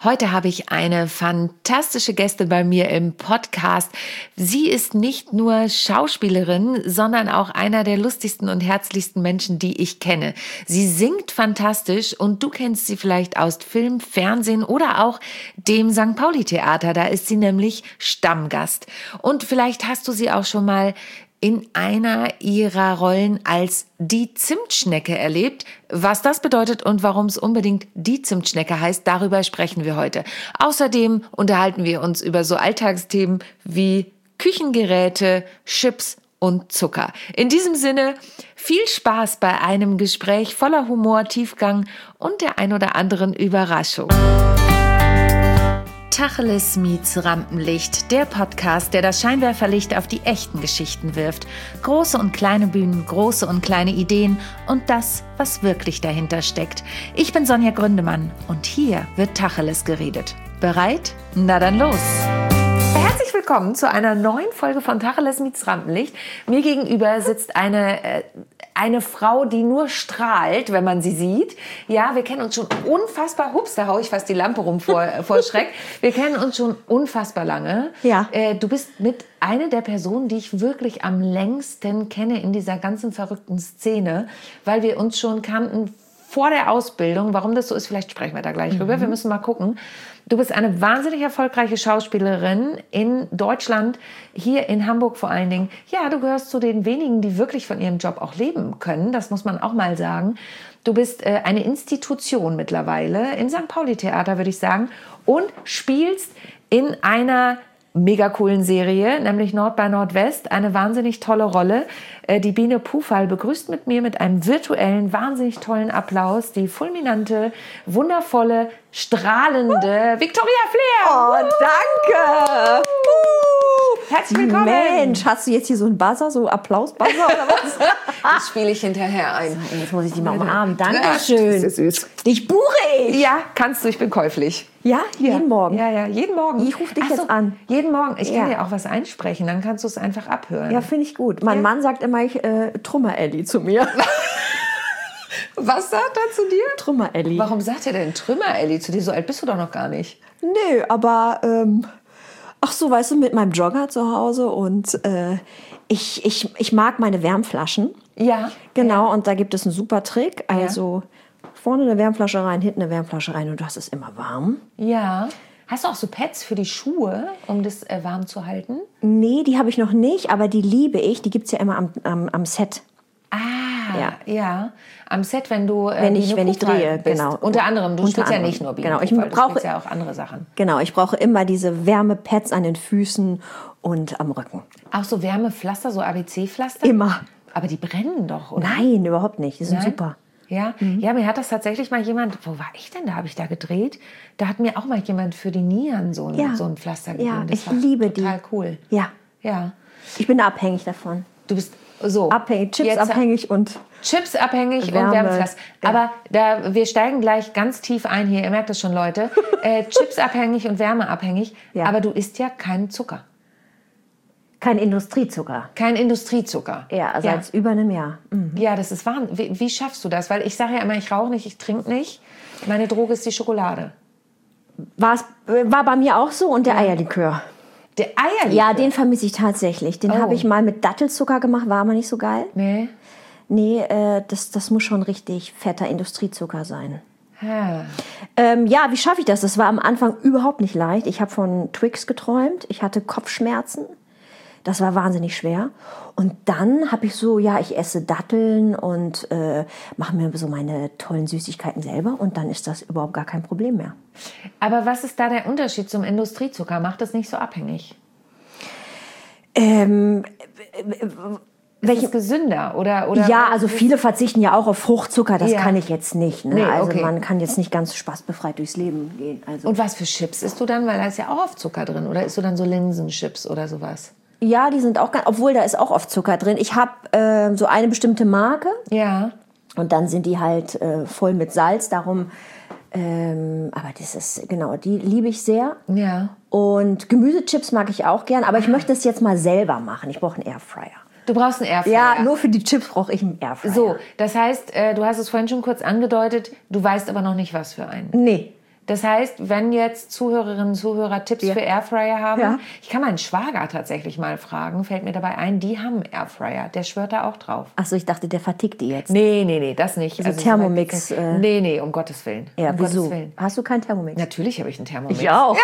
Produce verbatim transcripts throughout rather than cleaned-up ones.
Heute habe ich eine fantastische Gästin bei mir im Podcast. Sie ist nicht nur Schauspielerin, sondern auch einer der lustigsten und herzlichsten Menschen, die ich kenne. Sie singt fantastisch und du kennst sie vielleicht aus Film, Fernsehen oder auch dem Sankt Pauli-Theater. Da ist sie nämlich Stammgast. Und vielleicht hast du sie auch schon mal in einer ihrer Rollen als die Zimtschnecke erlebt. Was das bedeutet und warum es unbedingt die Zimtschnecke heißt, darüber sprechen wir heute. Außerdem unterhalten wir uns über so Alltagsthemen wie Küchengeräte, Chips und Zucker. In diesem Sinne, viel Spaß bei einem Gespräch voller Humor, Tiefgang und der ein oder anderen Überraschung. Tacheles meets Rampenlicht, der Podcast, der das Scheinwerferlicht auf die echten Geschichten wirft. Große und kleine Bühnen, große und kleine Ideen und das, was wirklich dahinter steckt. Ich bin Sonja Gründemann und hier wird Tacheles geredet. Bereit? Na dann los! Herzlich willkommen zu einer neuen Folge von Tacheles meets Rampenlicht. Mir gegenüber sitzt eine... Äh, Eine Frau, die nur strahlt, wenn man sie sieht. Ja, wir kennen uns schon unfassbar, hups, da haue ich fast die Lampe rum vor, vor Schreck. Wir kennen uns schon unfassbar lange. Ja. Äh, du bist mit einer der Personen, die ich wirklich am längsten kenne in dieser ganzen verrückten Szene, weil wir uns schon kannten vor der Ausbildung. Warum das so ist, vielleicht sprechen wir da gleich drüber. Mhm. Wir müssen mal gucken. Du bist eine wahnsinnig erfolgreiche Schauspielerin in Deutschland, hier in Hamburg vor allen Dingen. Ja, du gehörst zu den wenigen, die wirklich von ihrem Job auch leben können. Das muss man auch mal sagen. Du bist äh, eine Institution mittlerweile im Sankt Pauli-Theater, würde ich sagen, und spielst in einer mega coolen Serie, nämlich Nord bei Nordwest, eine wahnsinnig tolle Rolle. Die Biene Pufall begrüßt mit mir mit einem virtuellen, wahnsinnig tollen Applaus die fulminante, wundervolle, strahlende Victoria Flair. Oh, danke! Herzlich willkommen. Mensch, hast du jetzt hier so einen Buzzer, so Applaus-Buzzer oder was? Das spiele ich hinterher ein. Jetzt muss ich die mal umarmen. Dankeschön. Das ist süß. Dich buche ich. Ja, kannst du, ich bin käuflich. Ja, jeden ja. Morgen. Ja, ja, jeden Morgen. Ich rufe dich Ach so, jetzt an. Jeden Morgen. Ich kann Ja. dir auch was einsprechen, dann kannst du es einfach abhören. Ja, finde ich gut. Mein Ja. Mann sagt immer, ich äh, Trümmer-Elli zu mir. Was sagt er zu dir? Trümmer-Elli. Warum sagt er denn Trümmer-Elli zu dir? So alt bist du doch noch gar nicht. Nö, aber ähm, ach so, weißt du, mit meinem Jogger zu Hause und äh, ich, ich, ich mag meine Wärmflaschen. Ja. Genau, Ja. und da gibt es einen super Trick. Also vorne eine Wärmflasche rein, hinten eine Wärmflasche rein und du hast es immer warm. Ja. Hast du auch so Pads für die Schuhe, um das äh, warm zu halten? Nee, die habe ich noch nicht, aber die liebe ich. Die gibt es ja immer am, am, am Set. Ah, Ja. ja. Am Set, wenn du äh, Wenn ich- Biene wenn ich Pufall drehe, bist. genau. Unter anderem, du Unter spielst ja anderem. nicht nur Biene Genau, ich Pufall, du brauche- spielst ja auch andere Sachen. Genau, ich brauche immer diese Wärmepads an den Füßen und am Rücken. Auch so Wärmepflaster, so A B C-Pflaster? Immer. Aber die brennen doch, oder? Nein, überhaupt nicht. Die sind Nein? super. Ja, ja, mir hat das tatsächlich mal jemand, wo war ich denn, da habe ich da gedreht, da hat mir auch mal jemand für die Nieren so ein, Ja. so ein Pflaster gegeben. Ja, Das ich war liebe die. total cool. Ja, Ja, ich bin abhängig davon. du bist so. Abhängig, Chips Jetzt- abhängig und Chips abhängig und Wärme. Wärmepflaster. Ja. Aber da, wir steigen gleich ganz tief ein hier, ihr merkt es schon, Leute. Äh, Chips abhängig und wärmeabhängig, Ja. aber du isst ja keinen Zucker. kein Industriezucker. Kein Industriezucker. Ja, seit über einem Jahr. Mhm. Ja, das ist Wahnsinn. Wie, wie schaffst du das? Weil ich sage ja immer, ich rauche nicht, ich trinke nicht. Meine Droge ist die Schokolade. War's, war bei mir auch so und der Eierlikör. Der Eierlikör? Ja, den vermisse ich tatsächlich. Den Oh. habe ich mal mit Dattelzucker gemacht, war aber nicht so geil. Nee. Nee, äh, das, das muss schon richtig fetter Industriezucker sein. Ja. Ähm, ja, wie schaffe ich das? Das war am Anfang überhaupt nicht leicht. Ich habe von Twix geträumt. Ich hatte Kopfschmerzen. Das war wahnsinnig schwer. Und dann habe ich so, ja, ich esse Datteln und äh, mache mir so meine tollen Süßigkeiten selber. Und dann ist das überhaupt gar kein Problem mehr. Aber was ist da der Unterschied zum Industriezucker? Macht das nicht so abhängig? Ähm, Ist es gesünder? Oder, oder ja, also viele verzichten ja auch auf Fruchtzucker. Das Ja. kann ich jetzt nicht. Ne? Nee, also okay. man kann jetzt nicht ganz spaßbefreit durchs Leben gehen. Also. Und was für Chips isst du dann? Weil da ist ja auch oft Zucker drin. Oder isst du dann so Linsenchips oder sowas? Ja, die sind auch ganz, obwohl da ist auch oft Zucker drin. Ich habe äh, so eine bestimmte Marke Ja. und dann sind die halt äh, voll mit Salz. Darum, ähm, aber das ist, genau, die liebe ich sehr. Ja. Und Gemüsechips mag ich auch gern, aber ich möchte es jetzt mal selber machen. Ich brauche einen Airfryer. Du brauchst einen Airfryer. Ja, nur für die Chips brauche ich einen Airfryer. So, das heißt, äh, du hast es vorhin schon kurz angedeutet, du weißt aber noch nicht, was für einen. Nee. Das heißt, wenn jetzt Zuhörerinnen und Zuhörer Tipps Ja. für Airfryer haben, Ja. ich kann meinen Schwager tatsächlich mal fragen, fällt mir dabei ein, die haben Airfryer, der schwört da auch drauf. Achso, ich dachte, der vertickt die jetzt. Nee, nee, nee, das nicht. Also Thermomix, So weit- äh, nee, nee, um Gottes Willen. Ja, um wieso? Gottes Willen. Hast du keinen Thermomix? Natürlich habe ich einen Thermomix. Ich auch.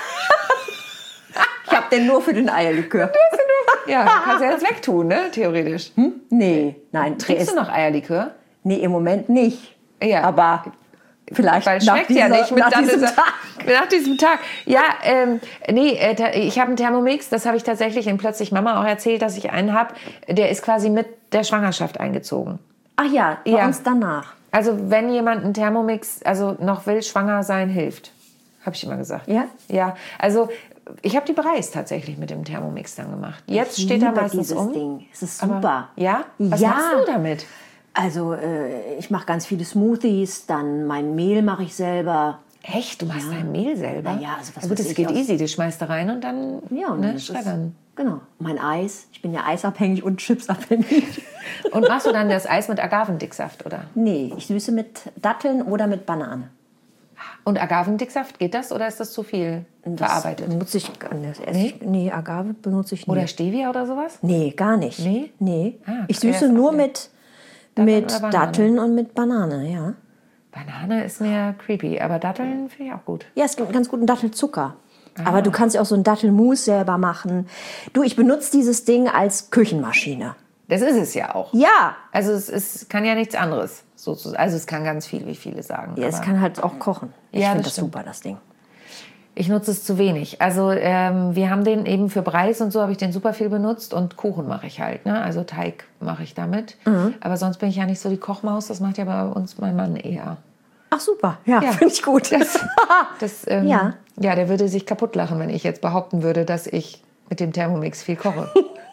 Ich habe den nur für den Eierlikör. Ja, kannst du ja jetzt wegtun, ne, theoretisch. Hm? Nee, nein. Trinkst du noch Eierlikör? Nee, im Moment nicht. Ja. Aber vielleicht Weil nach, schmeckt dieser, ja nicht mit nach nach diesem dieser- Tag. Nach diesem Tag. Ja, ähm, nee, äh, ta- ich habe einen Thermomix, das habe ich tatsächlich in Plötzlich Mama auch erzählt, dass ich einen habe. Der ist quasi mit der Schwangerschaft eingezogen. Ach ja, bei Ja. uns danach. Also wenn jemand einen Thermomix, also noch will, schwanger sein, hilft. Habe ich immer gesagt. Ja? Ja, also ich habe die bereits tatsächlich mit dem Thermomix dann gemacht. Jetzt Ich steht er liebe meistens dieses um. Ding. Es ist Aber- super. Ja? Was Ja. machst du damit? Also äh, ich mache ganz viele Smoothies, dann mein Mehl mache ich selber. Echt? Du machst dein Mehl selber? Na ja, also was Na gut, weiß das ich geht aus- easy. Du schmeißt da rein und dann Ja, und ne, das ist, schreddern. genau. Mein Eis. Ich bin ja eisabhängig und chipsabhängig. Und machst du dann das Eis mit Agavendicksaft, oder? Nee, ich süße mit Datteln oder mit Banane. Und Agavendicksaft, geht das oder ist das zu viel Das verarbeitet? benutze ich, das esse ich, nee, Agave benutze ich nie. Oder Stevia oder sowas? Nee, gar nicht. Nee? Nee. Ah, ich ja, süße ist nur auch mit, Datteln mit oder Banane? Datteln und mit Banane, ja. Banane ist mir creepy, aber Datteln finde ich auch gut. Ja, es gibt ganz guten Dattelzucker. Aber du kannst ja auch so einen Dattelmus selber machen. Du, ich benutze dieses Ding als Küchenmaschine. Das ist es ja auch. Ja. Also es, es kann ja nichts anderes. Sozusagen. Also es kann ganz viel, wie viele sagen. Ja, es aber kann halt auch kochen. Ich Ja, finde das das stimmt. super, das Ding. ich nutze es zu wenig. Also ähm, wir haben den eben für Breis und so habe ich den super viel benutzt und Kuchen mache ich halt. Ne? Also Teig mache ich damit. Mhm. Aber sonst bin ich ja nicht so die Kochmaus. Das macht ja bei uns mein Mann eher. Ach super, ja, Ja. finde ich gut. Das, das, ähm, Ja. ja, der würde sich kaputt lachen, wenn ich jetzt behaupten würde, dass ich mit dem Thermomix viel koche.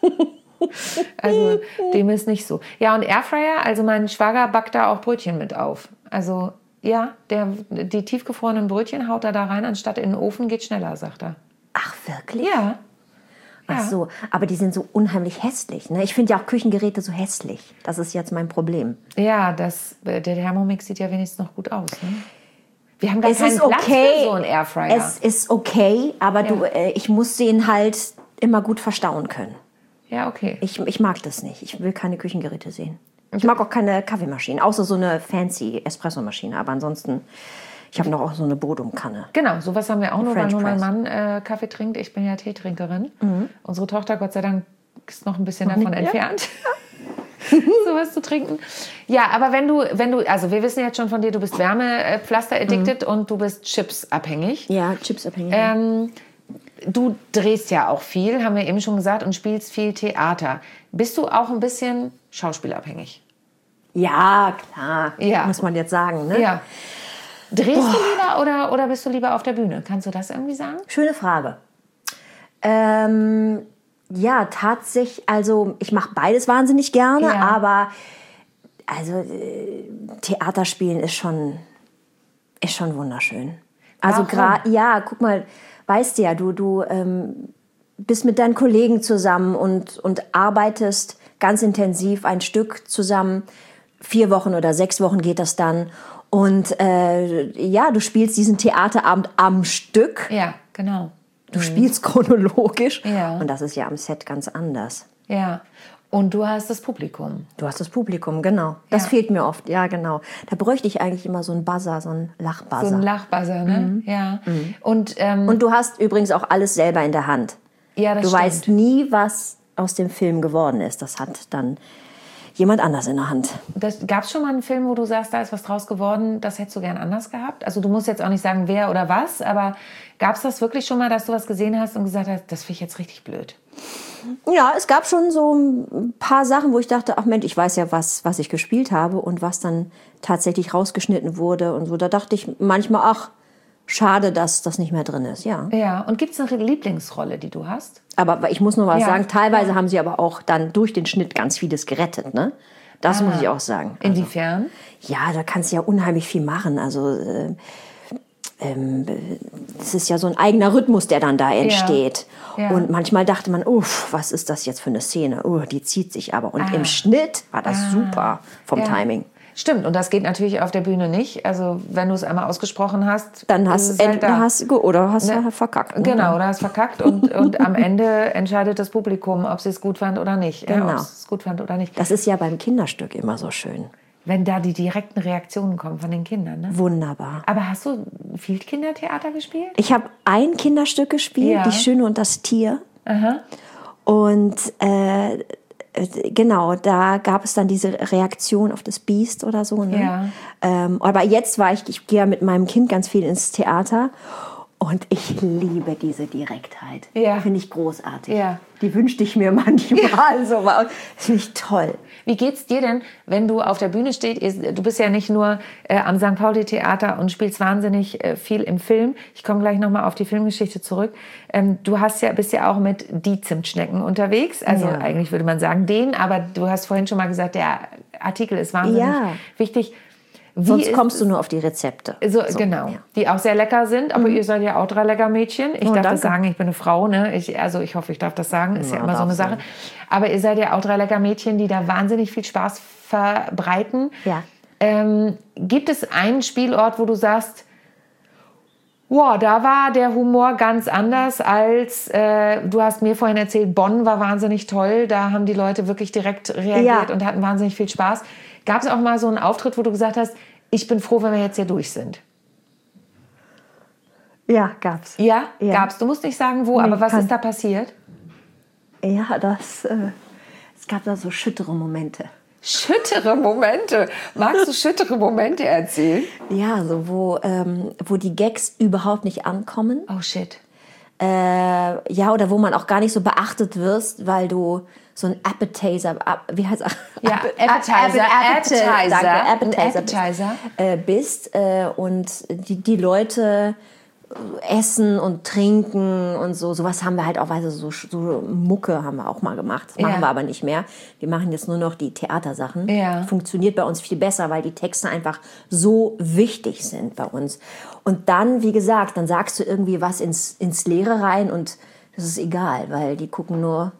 Also dem ist nicht so. Ja, und Airfryer, also mein Schwager backt da auch Brötchen mit auf. Also ja, der, die tiefgefrorenen Brötchen haut er da rein, anstatt in den Ofen, geht schneller, sagt er. Ach, wirklich? Ja. Ach so, aber die sind so unheimlich hässlich. Ne? Ich finde ja auch Küchengeräte so hässlich. Das ist jetzt mein Problem. Ja, das, der Thermomix sieht ja wenigstens noch gut aus. Ne? Wir haben gar Es keinen ist Platz okay. für so einen Airfryer. Es ist okay, aber du, äh, ich muss den halt immer gut verstauen können. ja, okay. Ich, ich mag das nicht. Ich will keine Küchengeräte sehen. Ich mag auch keine Kaffeemaschinen, außer so eine fancy Espressomaschine. Aber ansonsten, ich habe noch auch so eine Bodumkanne. Genau, sowas haben wir auch nur, weil French nur mein Press. Mann äh, Kaffee trinkt. Ich bin ja Teetrinkerin. Unsere Tochter, Gott sei Dank, ist noch ein bisschen davon nicht, ja. entfernt, sowas zu trinken. Ja, aber wenn du, wenn du, also wir wissen jetzt schon von dir, du bist Wärmepflaster-addicted und du bist Chips-abhängig. Ja, chipsabhängig. Ähm, du drehst ja auch viel, haben wir eben schon gesagt, und spielst viel Theater. Bist du auch ein bisschen schauspielabhängig? Ja, klar. Ja. Muss man jetzt sagen. Ne? Ja. Drehst du lieber oder, oder bist du lieber auf der Bühne? Kannst du das irgendwie sagen? Schöne Frage. Ähm, ja, tatsächlich, also ich mache beides wahnsinnig gerne, Ja. aber also äh, Theaterspielen ist schon, ist schon wunderschön. Also Warum? gerade, ja, guck mal, weißt du ja, du, du ähm, bist mit deinen Kollegen zusammen und, und arbeitest ganz intensiv ein Stück zusammen. Vier Wochen oder sechs Wochen geht das dann. Und äh, ja, du spielst diesen Theaterabend am Stück. Ja, genau. Du spielst chronologisch. Ja. Und das ist ja am Set ganz anders. Ja. Und du hast das Publikum. Du hast das Publikum, genau. Das Ja. fehlt mir oft, ja, genau. Da bräuchte ich eigentlich immer so einen Buzzer, so einen Lachbuzzer. So ein Lachbuzzer, ne? Ja. Und, ähm, Und du hast übrigens auch alles selber in der Hand. ja, das Du stimmt. weißt nie, was aus dem Film geworden ist. Das hat dann jemand anders in der Hand. Gab es schon mal einen Film, wo du sagst, da ist was draus geworden, das hättest du gern anders gehabt? Also du musst jetzt auch nicht sagen, wer oder was, aber gab es das wirklich schon mal, dass du was gesehen hast und gesagt hast, das finde ich jetzt richtig blöd? Ja, es gab schon so ein paar Sachen, wo ich dachte, ach Mensch, ich weiß ja, was, was ich gespielt habe und was dann tatsächlich rausgeschnitten wurde und so. Da dachte ich manchmal, ach, schade, dass das nicht mehr drin ist, ja. Ja, und gibt es eine Lieblingsrolle, die du hast? Aber ich muss noch was Ja. sagen, teilweise haben sie aber auch dann durch den Schnitt ganz vieles gerettet, ne? Das muss ich auch sagen. Inwiefern? Ja, da kannst du ja unheimlich viel machen. Also äh, ähm, es ist ja so ein eigener Rhythmus, der dann da entsteht. Ja. Und manchmal dachte man, uff, was ist das jetzt für eine Szene? Oh, die zieht sich aber. Und Ah. im Schnitt war das super vom Ja. Timing. Stimmt, und das geht natürlich auf der Bühne nicht. Also wenn du es einmal ausgesprochen hast, dann hast ist es halt du da. hast oder hast Ne? du verkackt. Ne? Genau, oder hast verkackt und, und am Ende entscheidet das Publikum, ob sie es gut fand oder nicht. Genau. Ja, ob es gut fand oder nicht. Das ist ja beim Kinderstück immer so schön. Wenn da die direkten Reaktionen kommen von den Kindern. Ne? Wunderbar. Aber hast du viel Kindertheater gespielt? Ich habe ein Kinderstück gespielt, Ja. Die Schöne und das Tier. Aha. Und äh, genau, da gab es dann diese Reaktion auf das Biest oder so. Ne? Ja. Ähm, aber jetzt war ich, ich gehe ja mit meinem Kind ganz viel ins Theater und ich liebe diese Direktheit. Ja. Finde ich großartig. Ja. Die wünschte ich mir manchmal. So. Das finde ich toll. Wie geht's dir denn, wenn du auf der Bühne stehst? Du bist ja nicht nur äh, am Sankt Pauli-Theater und spielst wahnsinnig äh, viel im Film. Ich komme gleich nochmal auf die Filmgeschichte zurück. Ähm, du hast ja, bist ja auch mit Die Zimtschnecken unterwegs. Also Ja. eigentlich würde man sagen den, aber du hast vorhin schon mal gesagt, der Artikel ist wahnsinnig Ja. wichtig. Wie Sonst ist kommst du nur auf die Rezepte. So, genau, ja. die auch sehr lecker sind, aber ihr seid ja auch drei lecker Mädchen. Ich Oh, darf danke. das sagen, ich bin eine Frau, ne? Ich, also ich hoffe, ich darf das sagen, ist ja, Ja, immer so eine darfst Sache. du. Aber ihr seid ja auch drei lecker Mädchen, die da wahnsinnig viel Spaß verbreiten. Ja. Ähm, gibt es einen Spielort, wo du sagst, wow, da war der Humor ganz anders als, äh, du hast mir vorhin erzählt, Bonn war wahnsinnig toll, da haben die Leute wirklich direkt reagiert Ja. und hatten wahnsinnig viel Spaß. Gab es auch mal so einen Auftritt, wo du gesagt hast, ich bin froh, wenn wir jetzt hier durch sind? Ja, gab's. Ja, Ja. gab's. Du musst nicht sagen, wo, aber was kann- ist da passiert? Ja, das, äh, es gab da so schüttere Momente. Schüttere Momente. Magst du schüttere Momente erzählen? Ja, so wo, ähm, wo die Gags überhaupt nicht ankommen. Oh shit. Äh, ja, oder wo man auch gar nicht so beachtet wirst, weil du so ein Appetizer, ab, wie heißt er? Ja, Appetizer, Appetizer, danke, ein Appetizer, Appetizer. Bist, äh, bist äh, und die, die Leute essen und trinken und so. Sowas haben wir halt auch, weißt du, so, so Mucke haben wir auch mal gemacht. Das machen Ja. wir aber nicht mehr. Wir machen jetzt nur noch die Theatersachen. Ja. Funktioniert bei uns viel besser, weil die Texte einfach so wichtig sind bei uns. Und dann, wie gesagt, dann sagst du irgendwie was ins, ins Leere rein und das ist egal, weil die gucken nur,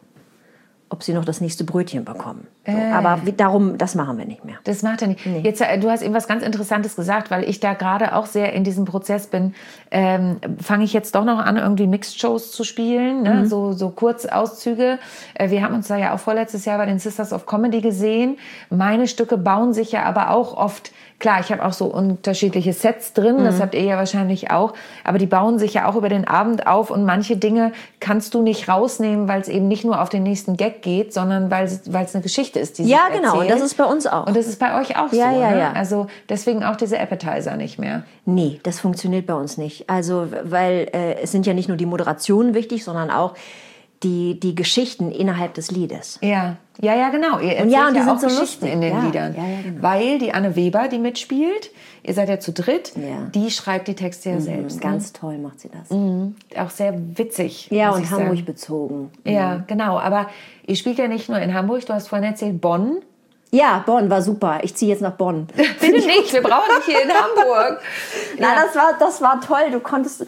ob sie noch das nächste Brötchen bekommen. So. Äh. Aber wie, darum, das machen wir nicht mehr. Das macht er nicht. Jetzt, äh, du hast eben was ganz Interessantes gesagt, weil ich da gerade auch sehr in diesem Prozess bin. Ähm, Fange ich jetzt doch noch an, irgendwie Mixed-Shows zu spielen, ne? so, so Kurzauszüge. Äh, wir haben uns da ja auch vorletztes Jahr bei den Sisters of Comedy gesehen. Meine Stücke bauen sich ja aber auch oft, klar, ich habe auch so unterschiedliche Sets drin, das habt ihr ja wahrscheinlich auch, aber die bauen sich ja auch über den Abend auf und manche Dinge kannst du nicht rausnehmen, weil es eben nicht nur auf den nächsten Gag geht, sondern weil es weil es eine Geschichte ist, die Ja, sich genau, und erzählt. das ist bei uns auch. Und das ist bei euch auch Ja, so, ja, ne? ja. Also deswegen auch diese Appetizer nicht mehr. Nee, das funktioniert bei uns nicht. Also, weil äh, es sind ja nicht nur die Moderationen wichtig, sondern auch die, die Geschichten innerhalb des Liedes. Ja, ja, ja, genau. Ihr erzählt ja, und die ja sind auch so Geschichten lustig. in den Ja, Liedern. ja, ja, genau. Weil die Anne Weber, die mitspielt, ihr seid ja zu dritt, Ja. die schreibt die Texte ja selbst. Ganz toll macht sie das. Ne? Auch sehr witzig. Ja, muss und ich Hamburg sagen. bezogen. Ja, genau. Aber ihr spielt ja nicht nur in Hamburg, du hast vorhin erzählt, Bonn. Ja, Bonn war super. Ich ziehe jetzt nach Bonn. Bitte nicht, wir brauchen dich hier in Hamburg. Na, das war, das war toll. Du konntest,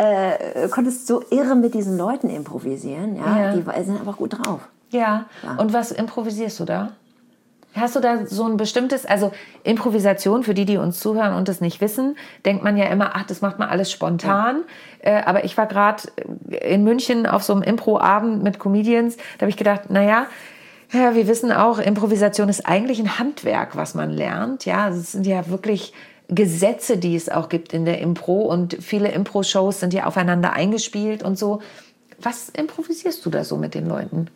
äh, konntest so irre mit diesen Leuten improvisieren. Ja? Ja. Die war- sind einfach gut drauf. Ja. Und was improvisierst du da? Hast du da so ein bestimmtes, also Improvisation, für die, die uns zuhören und das nicht wissen, denkt man ja immer, ach, das macht man alles spontan. Äh, aber ich war gerade in München auf so einem Impro-Abend mit Comedians, da habe ich gedacht, naja, ja, wir wissen auch, Improvisation ist eigentlich ein Handwerk, was man lernt. Ja, es sind ja wirklich Gesetze, die es auch gibt in der Impro und viele Impro-Shows sind ja aufeinander eingespielt und so. Was improvisierst du da so mit den Leuten?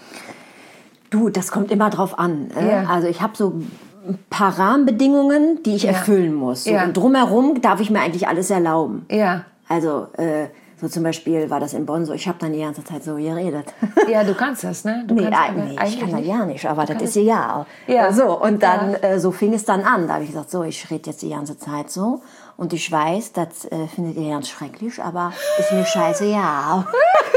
Du, das kommt immer drauf an. Äh? Ja. Also ich habe so ein paar Rahmenbedingungen, die ich Ja. erfüllen muss. So, Ja. Und drumherum darf ich mir eigentlich alles erlauben. Ja. Also äh, so zum Beispiel war das in Bonn so, ich habe dann die ganze Zeit so geredet. Ja, du kannst das, ne? Du Nee, kannst äh, aber nee ich eigentlich kann das nicht. ja nicht, aber das kannst- ist egal. Ja. So, und dann, äh, so fing es dann an. Da habe ich gesagt, so, ich rede jetzt die ganze Zeit so. Und ich weiß, das äh, findet ihr ganz schrecklich, aber ist mir scheiße, ja.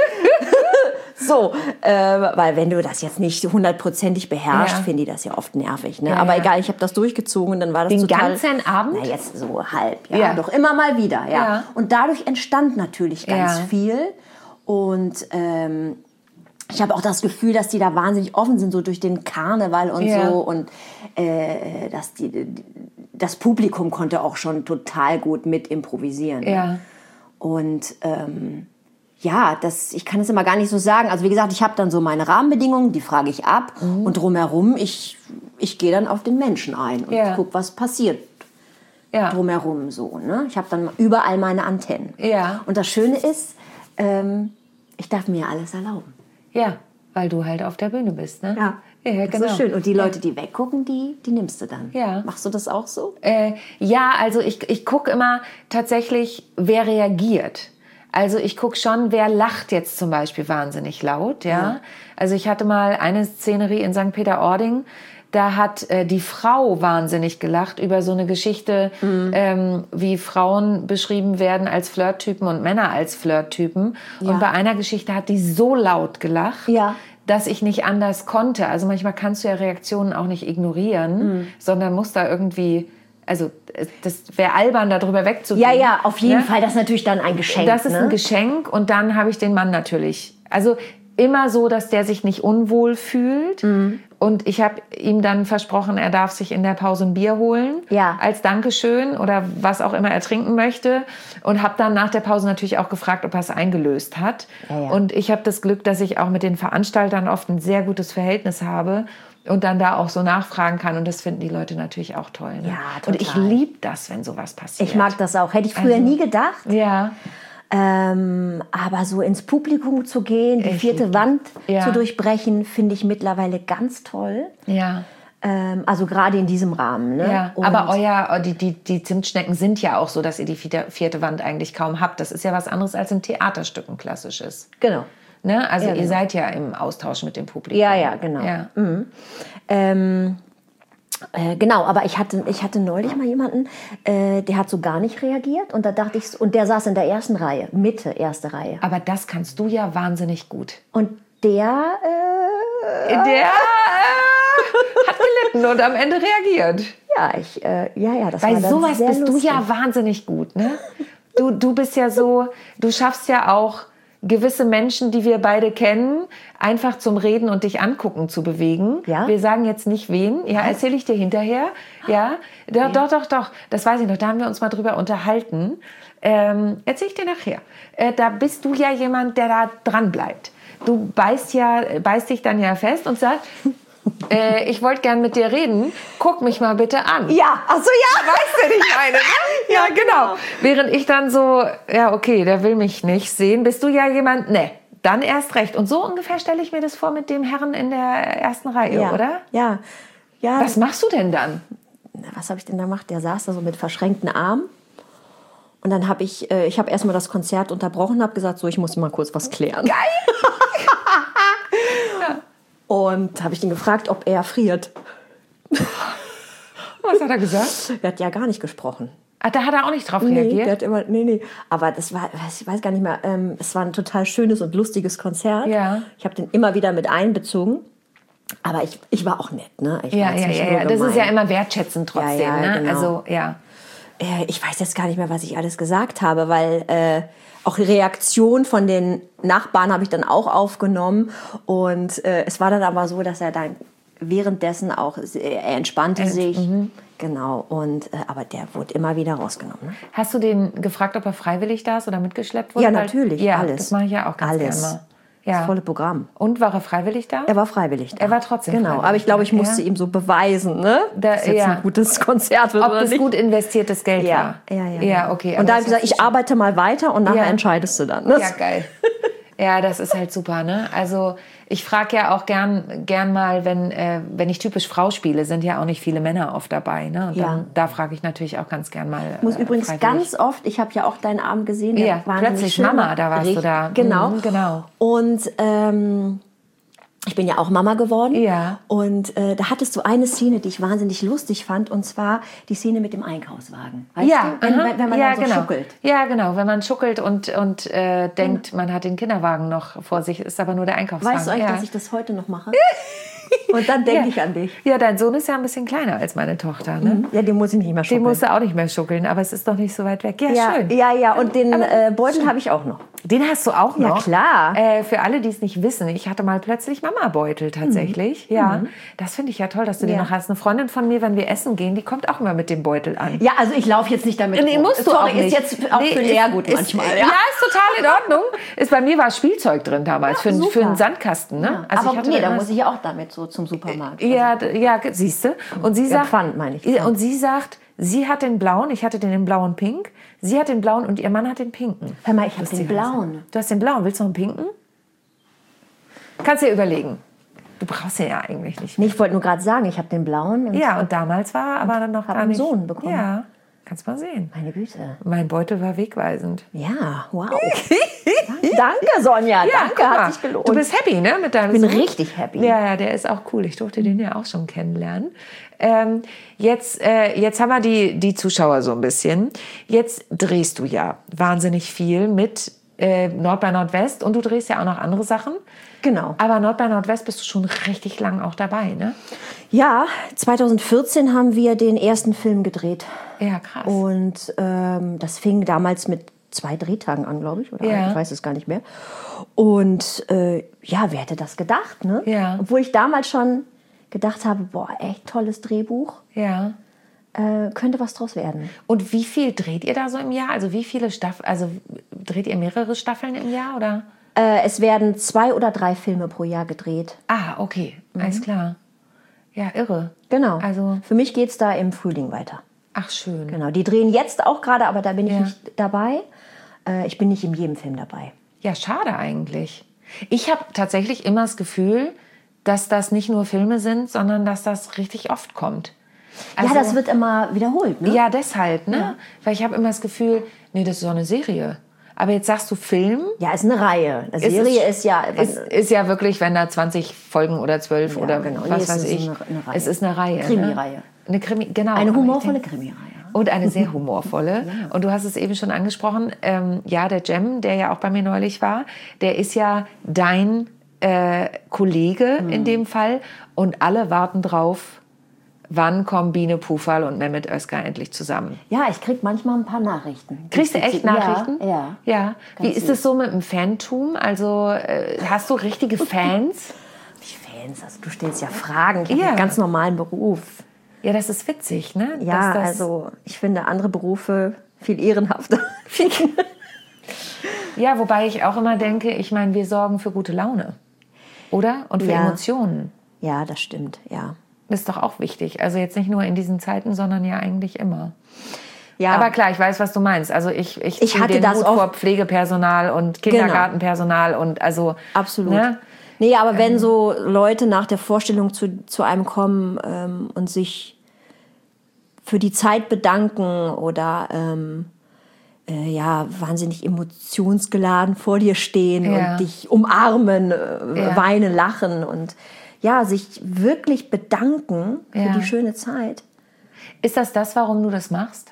So, äh, weil wenn du das jetzt nicht hundertprozentig beherrschst, Ja. finde ich das ja oft nervig. Ne? Ja, Aber ja. egal, ich habe das durchgezogen und dann war das Den total... ganzen Abend? Na, jetzt so halb, ja. Ja. Doch immer mal wieder, ja. Ja. Und dadurch entstand natürlich ganz Ja. viel. Und ähm, ich habe auch das Gefühl, dass die da wahnsinnig offen sind, so durch den Karneval und Ja. so. Und äh, dass die, das Publikum konnte auch schon total gut mit improvisieren. Ja. Und ähm, ja, das, ich kann es immer gar nicht so sagen. Also wie gesagt, ich habe dann so meine Rahmenbedingungen, die frage ich ab. Mhm. Und drumherum, ich, ich gehe dann auf den Menschen ein und Ja. gucke, was passiert Ja. drumherum so. Ne? Ich habe dann überall meine Antennen. Ja. Und das Schöne ist, ähm, ich darf mir alles erlauben. Ja, weil du halt auf der Bühne bist, ne? Ja, ja das genau. ist schön. Und die Leute, die weggucken, die, die nimmst du dann. Ja. Machst du das auch so? Äh, ja, also ich, ich gucke immer tatsächlich, wer reagiert. Also ich gucke schon, wer lacht jetzt zum Beispiel wahnsinnig laut. Ja? Ja. Also ich hatte mal eine Szenerie in Sankt Peter-Ording, da hat äh, die Frau wahnsinnig gelacht über so eine Geschichte, Mhm. ähm, wie Frauen beschrieben werden als Flirttypen und Männer als Flirttypen. Ja. Und bei einer Geschichte hat die so laut gelacht, Ja. dass ich nicht anders konnte. Also manchmal kannst du ja Reaktionen auch nicht ignorieren, Mhm. sondern musst da irgendwie, also das wäre albern, darüber wegzugehen. Ja, ja, auf jeden Ne? Fall. Das ist natürlich dann ein Geschenk. Das ist ne? ein Geschenk und dann habe ich den Mann natürlich. Also immer so, dass der sich nicht unwohl fühlt. Mhm. Und ich habe ihm dann versprochen, er darf sich in der Pause ein Bier holen. Ja. Als Dankeschön oder was auch immer er trinken möchte. Und habe dann nach der Pause natürlich auch gefragt, ob er es eingelöst hat. Ja, ja. Und ich habe das Glück, dass ich auch mit den Veranstaltern oft ein sehr gutes Verhältnis habe. Und dann da auch so nachfragen kann. Und das finden die Leute natürlich auch toll. Ne? Ja, Und ich total. liebe das, wenn sowas passiert. Ich mag das auch. Hätte ich früher Also- nie gedacht. Ja. Ähm, aber so ins Publikum zu gehen, die Ich vierte lieb- Wand Ja. zu durchbrechen, finde ich mittlerweile ganz toll. Ja. Ähm, also gerade in diesem Rahmen. Ne? Ja, Und aber euer, die, die, die Zimtschnecken sind ja auch so, dass ihr die vierte, vierte Wand eigentlich kaum habt. Das ist ja was anderes als in Theaterstücken klassisches. Genau. Ne? Also Ja, ihr genau. seid ja im Austausch mit dem Publikum. Ja, ja, genau. Ja. Ähm, äh, genau, aber ich hatte, ich hatte neulich mal jemanden, äh, der hat so gar nicht reagiert. Und da dachte ich, und der saß in der ersten Reihe, Mitte, erste Reihe. Aber das kannst du ja wahnsinnig gut. Und der, äh, Der äh, hat gelitten und am Ende reagiert. ja, ich, äh, ja, ja, das Bei war dann sowas sehr bist lustig. du ja wahnsinnig gut, ne? Du, du bist ja so, du schaffst ja auch gewisse Menschen, die wir beide kennen, einfach zum Reden und dich angucken zu bewegen. Ja? Wir sagen jetzt nicht wen. Ja, erzähle ich dir hinterher. Ja, doch, doch, doch, doch. Das weiß ich noch. Da haben wir uns mal drüber unterhalten. Ähm, erzähle ich dir nachher. Äh, da bist du ja jemand, der da dran bleibt. Du beißt ja, beißt dich dann ja fest und sagst, äh, ich wollte gern mit dir reden. Guck mich mal bitte an. Ja, ach so, ja. Weißt du, wie ich meine? Ne? Ja, genau. Während ich dann so, ja, okay, der will mich nicht sehen, bist du ja jemand, ne, dann erst recht. Und so ungefähr stelle ich mir das vor mit dem Herrn in der ersten Reihe, ja. oder? Ja, ja. Was machst du denn dann? Na, was habe ich denn da gemacht? Der saß da so mit verschränkten Armen. Und dann habe ich, äh, ich habe erstmal das Konzert unterbrochen, habe gesagt, so, ich muss mal kurz was klären. Geil! Und habe ich ihn gefragt, ob er friert. Was hat er gesagt? Er hat ja gar nicht gesprochen. Ah, da hat er auch nicht drauf Nee, reagiert? der hat immer, nee, nee. Aber das war, ich weiß gar nicht mehr, ähm, es war ein total schönes und lustiges Konzert. Ja. Ich habe den immer wieder mit einbezogen. Aber ich, ich war auch nett, ne? Ich war Ja, jetzt ja, nicht ja, nur ja. Das ist gemein. ja immer wertschätzend trotzdem, Ja, ja, ne? genau. Also, ja. Äh, ich weiß jetzt gar nicht mehr, was ich alles gesagt habe, weil äh, auch die Reaktion von den Nachbarn habe ich dann auch aufgenommen. Und äh, es war dann aber so, dass er dann währenddessen auch, er entspannte Ent- sich. Genau. Und, äh, aber der wurde immer wieder rausgenommen. Ne? Hast du den gefragt, ob er freiwillig da ist oder mitgeschleppt wurde? Ja, Weil- natürlich, Ja, alles. das mache ich ja auch ganz Alles. gerne mal. Das Ja. volle Programm. Und war er freiwillig da? Er war freiwillig da. Er war trotzdem Genau, freiwillig aber ich glaube, ich da, musste ja. ihm so beweisen, ne? Da- dass jetzt ja. ein gutes Konzert wird Ob oder das nicht. gut investiertes Geld Ja, war? ja, ja. Ja, okay. aber Und da habe das ich gesagt, hast ich du arbeite mal weiter und nachher Ja. entscheidest du dann. Ne? Ja, geil. Ja, das ist halt super, ne? Also ich frage ja auch gern, gern mal, wenn, äh, wenn ich typisch Frau spiele, sind ja auch nicht viele Männer oft dabei, ne? Und Ja. dann, da frage ich natürlich auch ganz gern mal. Ich muss äh, übrigens freiwillig. ganz oft, ich habe ja auch deinen Abend gesehen, der Ja, wahnsinnig plötzlich schön Mama, war. da warst du Richtig, da. Genau. Mhm, genau. Und ähm, ich bin ja auch Mama geworden. Ja. Und äh, da hattest du eine Szene, die ich wahnsinnig lustig fand, und zwar die Szene mit dem Einkaufswagen. Weißt Ja, du? Wenn, aha. wenn, wenn man ja, dann so genau. schuckelt. Ja, genau. Wenn man schuckelt und, und äh, denkt, man hat den Kinderwagen noch vor sich, ist aber nur der Einkaufswagen. Weißt du eigentlich, ja. dass ich das heute noch mache? Und dann denke ja. ich an dich. Ja, dein Sohn ist ja ein bisschen kleiner als meine Tochter, ne? Ja, den muss ich nicht mehr Den schuckeln. musst du auch nicht mehr schuckeln, aber es ist doch nicht so weit weg. Ja, ja, schön. Ja, ja, und den äh, Beutel habe ich auch noch. Den hast du auch noch? Ja, klar. Äh, für alle, die es nicht wissen, ich hatte mal plötzlich Mama-Beutel tatsächlich. Mhm. Ja, mhm. Das finde ich ja toll, dass du ja. den noch hast. Eine Freundin von mir, wenn wir essen gehen, die kommt auch immer mit dem Beutel an. Ja, also ich laufe jetzt nicht damit Nee, rum. musst du Sorry, auch nicht. ist jetzt auch nee, für Lehrgut ist, manchmal. Ist, ja. ja, ist total in Ordnung. Ist, bei mir war Spielzeug drin damals, ja, für, für einen Sandkasten. Ne? Ja. Also aber ich hatte nee, da immer, muss ich ja auch damit so zum Supermarkt. Ja, also. ja siehst du. Und sie ja, sagt, Pfand, meine ich. Pfand. Und sie sagt, sie hat den blauen, ich hatte den in blau und pink. Sie hat den blauen und ihr Mann hat den pinken. Hör mal, ich habe den blauen. Du hast den blauen, willst du noch einen pinken? Kannst dir überlegen. Du brauchst den ja eigentlich nicht. Nee, ich wollte nur gerade sagen, ich habe den blauen. Und ja, und damals war aber dann noch gar nicht. Sohn bekommen. Ja, kannst mal sehen. Meine Güte. Mein Beutel war wegweisend. Ja, wow. Danke, Sonja. Ja, danke, hat sich gelohnt. Du bist happy, ne, mit deinem Ich bin Sohn? richtig happy. Ja, ja, der ist auch cool. Ich durfte den ja auch schon kennenlernen. Ähm, jetzt, äh, jetzt haben wir die, die Zuschauer so ein bisschen. Jetzt drehst du ja wahnsinnig viel mit äh, Nord bei Nordwest und du drehst ja auch noch andere Sachen. Genau. Aber Nord bei Nordwest bist du schon richtig lang auch dabei, ne? Ja, zwanzig vierzehn haben wir den ersten Film gedreht. Ja, krass. Und ähm, das fing damals mit zwei Drehtagen an, glaube ich. Oder ja. Ich weiß es gar nicht mehr. Und äh, ja, wer hätte das gedacht, ne? Ja. Obwohl ich damals schon gedacht habe, boah, echt tolles Drehbuch. Ja. Äh, könnte was draus werden. Und wie viel dreht ihr da so im Jahr? Also wie viele Staffeln, also dreht ihr mehrere Staffeln im Jahr, oder? Äh, es werden zwei oder drei Filme pro Jahr gedreht. Ah, okay, mhm. Alles klar. Ja, irre. Genau. Also für mich geht es da im Frühling weiter. Ach, schön. Genau, die drehen jetzt auch gerade, aber da bin ich ja. nicht dabei. Äh, ich bin nicht in jedem Film dabei. Ja, schade eigentlich. Ich habe tatsächlich immer das Gefühl, dass das nicht nur Filme sind, sondern dass das richtig oft kommt. Also, ja, das wird immer wiederholt, ne? Ja, deshalb, ne? Ja. Weil ich habe immer das Gefühl, nee, das ist so eine Serie. Aber jetzt sagst du Film. Ja, ist eine Reihe. Eine Serie ist, ist ja... Ist, ist ja wirklich, wenn da zwanzig Folgen oder zwölf ja, oder genau. was nee, weiß ich. Eine, eine Reihe. Es ist eine Reihe. Krimi-Reihe. Ne? Eine Krimi, genau. Eine humorvolle Krimi-Reihe. Und eine sehr humorvolle. Ja. Und du hast es eben schon angesprochen. Ähm, ja, der Cem, der ja auch bei mir neulich war, der ist ja dein äh, Kollege mhm. in dem Fall. Und alle warten drauf, wann kommen Biene Pufal und Mehmet Özkan endlich zusammen. Ja, ich krieg manchmal ein paar Nachrichten. Kriegst du echt Nachrichten? Ja. ja. ja. Wie ist es so mit dem Fantum? Also äh, hast du richtige Fans? Wie Fans? Also du stellst ja Fragen. Ich habe ja. einen ganz normalen Beruf. Ja, das ist witzig, ne? Ja, das also ich finde andere Berufe viel ehrenhafter. Ja, wobei ich auch immer denke, ich meine, wir sorgen für gute Laune, oder? Und für ja. Emotionen. Ja, das stimmt, ja. Das ist doch auch wichtig. Also jetzt nicht nur in diesen Zeiten, sondern ja eigentlich immer. Ja. Aber klar, ich weiß, was du meinst. Also ich, ich, ich hatte den das Hut auch vor Pflegepersonal und Kindergartenpersonal und also... Absolut. Ne? Nee, aber ähm, wenn so Leute nach der Vorstellung zu, zu einem kommen ähm, und sich für die Zeit bedanken oder ähm, äh, ja, wahnsinnig emotionsgeladen vor dir stehen ja. und dich umarmen, äh, ja. weinen, lachen und ja, sich wirklich bedanken für ja. die schöne Zeit. Ist das das, warum du das machst?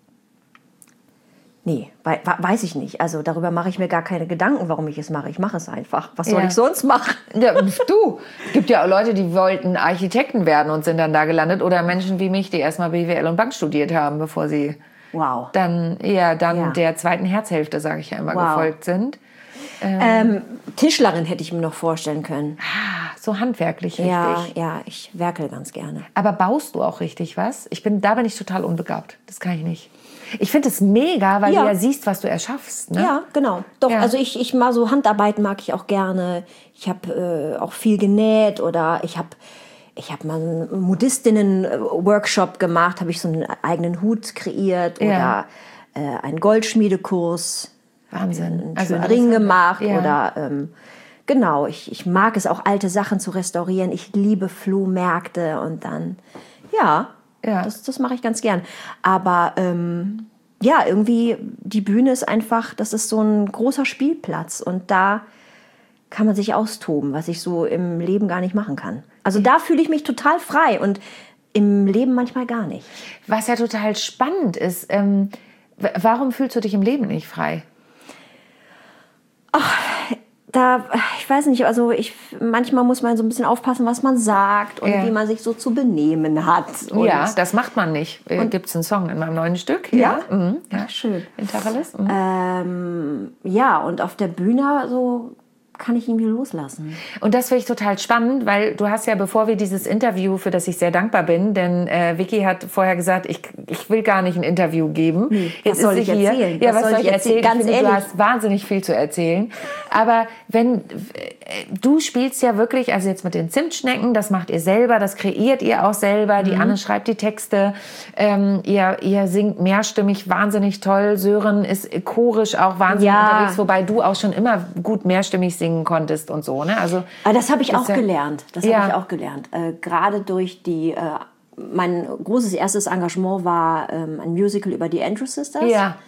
Nee, we- weiß ich nicht. Also darüber mache ich mir gar keine Gedanken, warum ich es mache. Ich mache es einfach. Was soll ja. ich sonst machen? Ja, du, es gibt ja auch Leute, die wollten Architekten werden und sind dann da gelandet. Oder Menschen wie mich, die erstmal B W L und Bank studiert haben, bevor sie wow. dann, ja, dann ja. der zweiten Herzhälfte, sage ich ja immer, wow. gefolgt sind. Ähm, ähm, Tischlerin hätte ich mir noch vorstellen können. Ah, so handwerklich richtig. Ja, ja, ich werkel ganz gerne. Aber baust du auch richtig was? Ich bin, da bin ich total unbegabt. Das kann ich nicht. Ich finde es mega, weil ja. du ja siehst, was du erschaffst. Ne? Ja, genau. Doch, ja. also ich, ich mal so Handarbeit mag ich auch gerne. Ich habe äh, auch viel genäht oder ich habe ich hab mal einen Modistinnen-Workshop gemacht, habe ich so einen eigenen Hut kreiert ja. oder äh, einen Goldschmiedekurs. Wahnsinn. Einen also schönen Ring gemacht ja. oder ähm, genau, ich, ich mag es auch, alte Sachen zu restaurieren. Ich liebe Flohmärkte und dann, ja, ja. das, das mache ich ganz gern. Aber ähm, ja, irgendwie, die Bühne ist einfach, das ist so ein großer Spielplatz und da kann man sich austoben, was ich so im Leben gar nicht machen kann. Also da fühle ich mich total frei und im Leben manchmal gar nicht. Was ja total spannend ist, ähm, warum fühlst du dich im Leben nicht frei? Ach, da, ich weiß nicht, also ich, manchmal muss man so ein bisschen aufpassen, was man sagt und Ja. wie man sich so zu benehmen hat. Und Ja, das macht man nicht. Gibt es einen Song in meinem neuen Stück? Ja? Mhm. Ja. Ach, schön. In Tacheles? Mhm. Ähm, ja, und auf der Bühne so kann ich irgendwie loslassen. Und das finde ich total spannend, weil du hast ja, bevor wir dieses Interview, für das ich sehr dankbar bin, denn äh, Vicky hat vorher gesagt, ich, ich will gar nicht ein Interview geben. Hm, Jetzt was soll ist ich sie hier. erzählen? Ja, Was was soll soll ich ich erzählen? erzählen? Ganz ich finde, ehrlich. du hast wahnsinnig viel zu erzählen. Aber wenn, äh, du spielst ja wirklich, also jetzt mit den Zimtschnecken, das macht ihr selber, das kreiert ihr auch selber. Die Anne schreibt die Texte. Ähm, ihr, ihr singt mehrstimmig wahnsinnig toll. Sören ist chorisch auch wahnsinnig Ja. unterwegs, wobei du auch schon immer gut mehrstimmig singen konntest und so, ne? Also, Aber das habe ich Das auch ist ja- gelernt. Das Ja. habe ich auch gelernt. Äh, gerade durch die, äh, mein großes erstes Engagement war ähm, ein Musical über die Andrews Sisters. ja.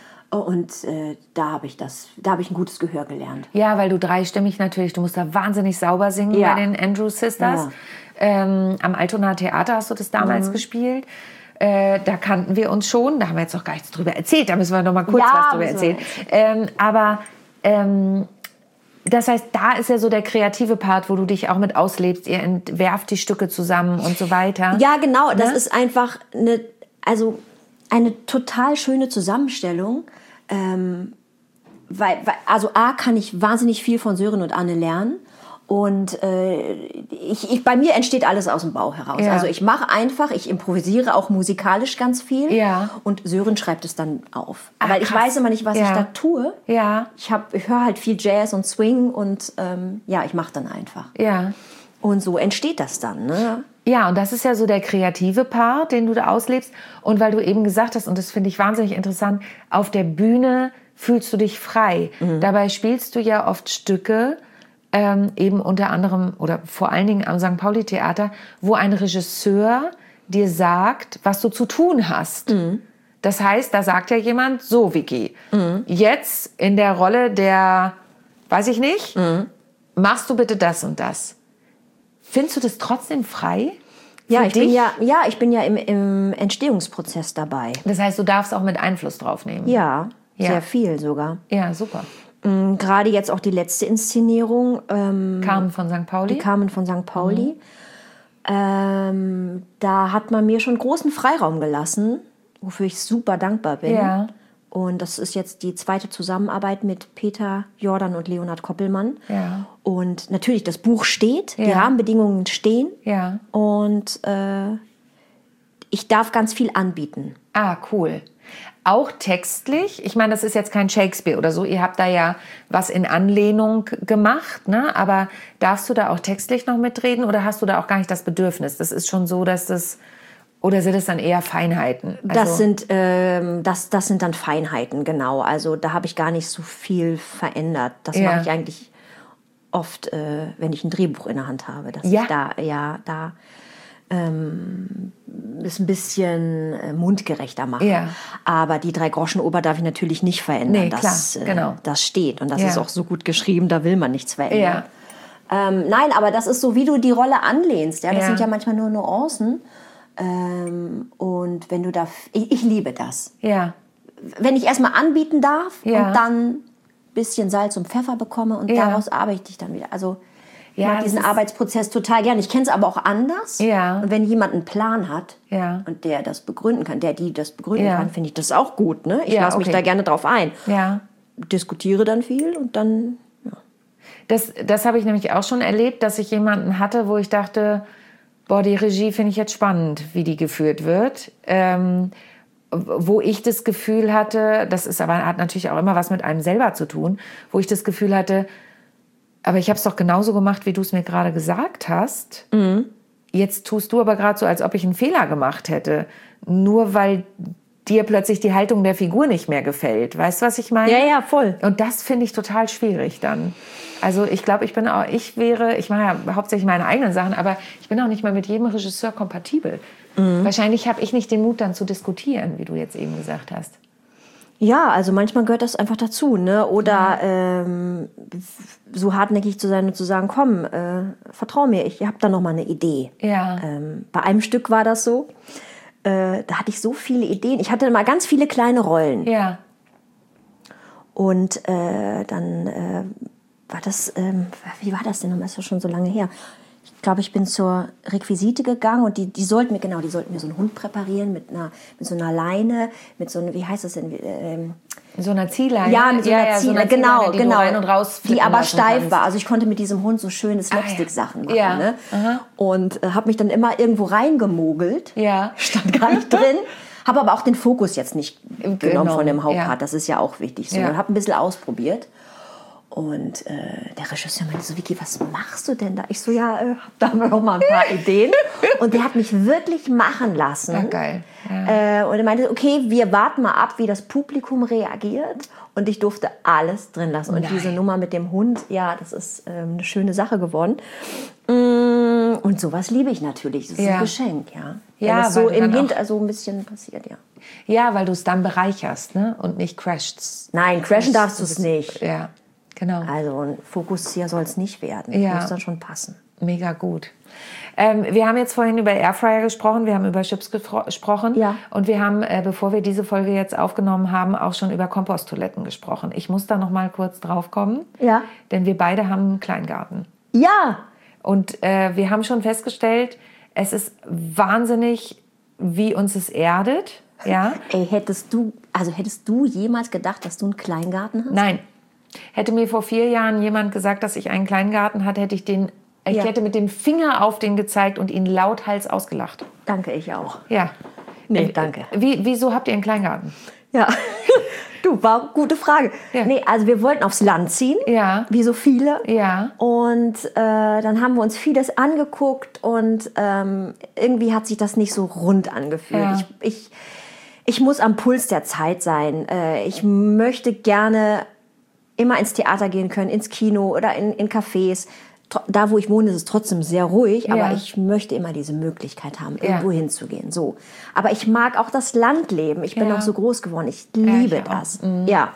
Und äh, da habe ich das, da habe ich ein gutes Gehör gelernt. Ja, weil du dreistimmig natürlich, du musst da wahnsinnig sauber singen Ja. bei den Andrews Sisters. Ja. Ähm, am Altona Theater hast du das damals gespielt. Äh, da kannten wir uns schon, da haben wir jetzt noch gar nichts drüber erzählt, da müssen wir noch mal kurz Ja, was drüber müssen wir erzählen. Ähm, aber ähm, das heißt, da ist ja so der kreative Part, wo du dich auch mit auslebst, ihr entwerft die Stücke zusammen und so weiter. Ja, genau. Das Ne? ist einfach eine, also eine total schöne Zusammenstellung. Ähm, weil, weil, also A, kann ich wahnsinnig viel von Sören und Anne lernen. Und äh, ich, ich, bei mir entsteht alles aus dem Bauch heraus. Ja. Also ich mache einfach, ich improvisiere auch musikalisch ganz viel. Ja. Und Sören schreibt es dann auf. Ach, weil ich krass. weiß immer nicht, was Ja. ich da tue. Ja, Ich, hab- ich höre halt viel Jazz und Swing und ähm, ja, ich mache dann einfach. ja. Und so entsteht das dann. Ne? Ja, und das ist ja so der kreative Part, den du da auslebst. Und weil du eben gesagt hast, und das finde ich wahnsinnig interessant, auf der Bühne fühlst du dich frei. Dabei spielst du ja oft Stücke, ähm, eben unter anderem oder vor allen Dingen am Sankt Pauli Theater, wo ein Regisseur dir sagt, was du zu tun hast. Das heißt, da sagt ja jemand, so Vicky, jetzt in der Rolle der, weiß ich nicht, machst du bitte das und das. Findest du das trotzdem frei? Ja, Für ich bin dich? ja, ja, ich bin ja im, im Entstehungsprozess dabei. Das heißt, du darfst auch mit Einfluss drauf nehmen. Ja, Ja. sehr viel sogar. Ja, super. Mm, Gerade jetzt auch die letzte Inszenierung, ähm, Carmen von Sankt Pauli. die Carmen von Sankt Pauli. Ähm, da hat man mir schon großen Freiraum gelassen, wofür ich super dankbar bin. Ja. Und das ist jetzt die zweite Zusammenarbeit mit Peter Jordan und Leonhard Koppelmann. Ja. Und natürlich, das Buch steht, die Ja. Rahmenbedingungen stehen. Ja. Und äh, ich darf ganz viel anbieten. Ah, cool. Auch textlich. Ich meine, das ist jetzt kein Shakespeare oder so. Ihr habt da ja was in Anlehnung gemacht, ne? Aber darfst du da auch textlich noch mitreden oder hast du da auch gar nicht das Bedürfnis? Das ist schon so, dass das... Oder sind es dann eher Feinheiten? Also, Das sind, ähm, das, das sind dann Feinheiten, genau. Also da habe ich gar nicht so viel verändert. Das Ja. mache ich eigentlich oft, äh, wenn ich ein Drehbuch in der Hand habe. Dass Ja. ich da, ja, da ähm, es ein bisschen äh, mundgerechter mache. Ja. Aber die drei Groschen Ober darf ich natürlich nicht verändern. Nee, das, klar, genau. äh, das steht. Und das Ja. ist auch so gut geschrieben, da will man nichts verändern. Ja. Ähm, nein, aber das ist so, wie du die Rolle anlehnst. Ja? Das Ja. sind ja manchmal nur Nuancen. Ähm, und wenn du da, ich, ich liebe das. Ja. Wenn ich erstmal anbieten darf Ja. und dann ein bisschen Salz und Pfeffer bekomme und Ja. daraus arbeite ich dann wieder. Also ich Ja, mag das diesen ist- Arbeitsprozess total gern. Ich kenne es aber auch anders. Ja. Und wenn jemand einen Plan hat Ja. und der das begründen kann, der die das begründen Ja. kann, finde ich das auch gut. Ne? Ich Ja, lasse mich okay. da gerne drauf ein. Ja. Diskutiere dann viel und dann, ja. Das, das habe ich nämlich auch schon erlebt, dass ich jemanden hatte, wo ich dachte, boah, die Regie finde ich jetzt spannend, wie die geführt wird. Ähm, wo ich das Gefühl hatte, das ist aber hat natürlich auch immer was mit einem selber zu tun, wo ich das Gefühl hatte, aber ich habe es doch genauso gemacht, wie du es mir gerade gesagt hast. Jetzt tust du aber gerade so, als ob ich einen Fehler gemacht hätte. Nur weil dir plötzlich die Haltung der Figur nicht mehr gefällt. Weißt du, was ich meine? Ja, ja, voll. Und das finde ich total schwierig dann. Also ich glaube, ich bin auch, ich wäre, ich mache ja hauptsächlich meine eigenen Sachen, aber ich bin auch nicht mehr mit jedem Regisseur kompatibel. Wahrscheinlich habe ich nicht den Mut, dann zu diskutieren, wie du jetzt eben gesagt hast. Ja, also manchmal gehört das einfach dazu, ne? Oder ähm, so hartnäckig zu sein und zu sagen, komm, äh, vertrau mir, ich habe da noch mal eine Idee. Ja. Ähm, bei einem Stück war das so. Äh, da hatte ich so viele Ideen. Ich hatte mal ganz viele kleine Rollen. Ja. Und äh, dann äh, war das, ähm, wie war das denn? Das ist ja schon so lange her. Ich glaube, ich bin zur Requisite gegangen und die, die sollten mir, genau, die sollten mir so einen Hund präparieren mit einer, mit so einer Leine, mit so einer, wie heißt das denn? Ähm, so einer Ziehleine? Ja, mit so einer ja, ja, Ziehleine, so genau, Ziehleine, die genau. du rein und raus die aber steif kannst. war. Also ich konnte mit diesem Hund so schöne Slapstick-Sachen machen. Ja. Ne? Aha. Und äh, habe mich dann immer irgendwo reingemogelt. Ja. Stand gar nicht drin. Habe aber auch den Fokus jetzt nicht genommen Genau, von dem Hauptpart. ja. Das ist ja auch wichtig. So. Ja. Und habe ein bisschen ausprobiert. Und äh, der Regisseur meinte so, Vicky, was machst du denn da? Ich so, ja, äh, da haben wir noch mal ein paar Ideen. Und der hat mich wirklich machen lassen. Ja, geil. Ja. Äh, und er meinte, okay, wir warten mal ab, wie das Publikum reagiert. Und ich durfte alles drin lassen. Und Nein. diese Nummer mit dem Hund, ja, das ist ähm, eine schöne Sache geworden. Mm, Und sowas liebe ich natürlich. Das ist Ja. ein Geschenk, ja. Ja, Wenn das weil so du im dann Hint auch- also ein bisschen passiert, ja. Ja, weil du es dann bereicherst, ne? Und nicht crashst. Nein, crashen Das- darfst du es das- nicht. Ja, genau. Also ein Fokussier soll es nicht werden. Ja. Muss dann schon passen. Mega gut. Ähm, wir haben jetzt vorhin über Airfryer gesprochen, wir haben über Chips gefro- gesprochen Ja. und wir haben, äh, bevor wir diese Folge jetzt aufgenommen haben, auch schon über Komposttoiletten gesprochen. Ich muss da noch mal kurz drauf kommen, Ja. denn wir beide haben einen Kleingarten. Ja, Und äh, wir haben schon festgestellt, es ist wahnsinnig, wie uns es erdet. Ja? ey, hättest du, also hättest du jemals gedacht, dass du einen Kleingarten hast? Nein. Hätte mir vor vier Jahren jemand gesagt, dass ich einen Kleingarten hatte, hätte ich den, ich Ja. hätte mit dem Finger auf den gezeigt und ihn lauthals ausgelacht. Danke, ich auch. Ja. Nee, Äh, danke. Wie, wieso habt ihr einen Kleingarten? Ja, du, war eine gute Frage. Ja. Nee, also wir wollten aufs Land ziehen, Ja. wie so viele. Ja. Und äh, dann haben wir uns vieles angeguckt und ähm, irgendwie hat sich das nicht so rund angefühlt. Ja. Ich, ich, ich muss am Puls der Zeit sein. Äh, ich möchte gerne immer ins Theater gehen können, ins Kino oder in, in Cafés. Tro- Da, wo ich wohne, ist es trotzdem sehr ruhig, aber Ja. ich möchte immer diese Möglichkeit haben, Ja. irgendwo hinzugehen. So. Aber ich mag auch das Landleben. Ich bin Ja. auch so groß geworden. Ich liebe ich auch. das. Ja.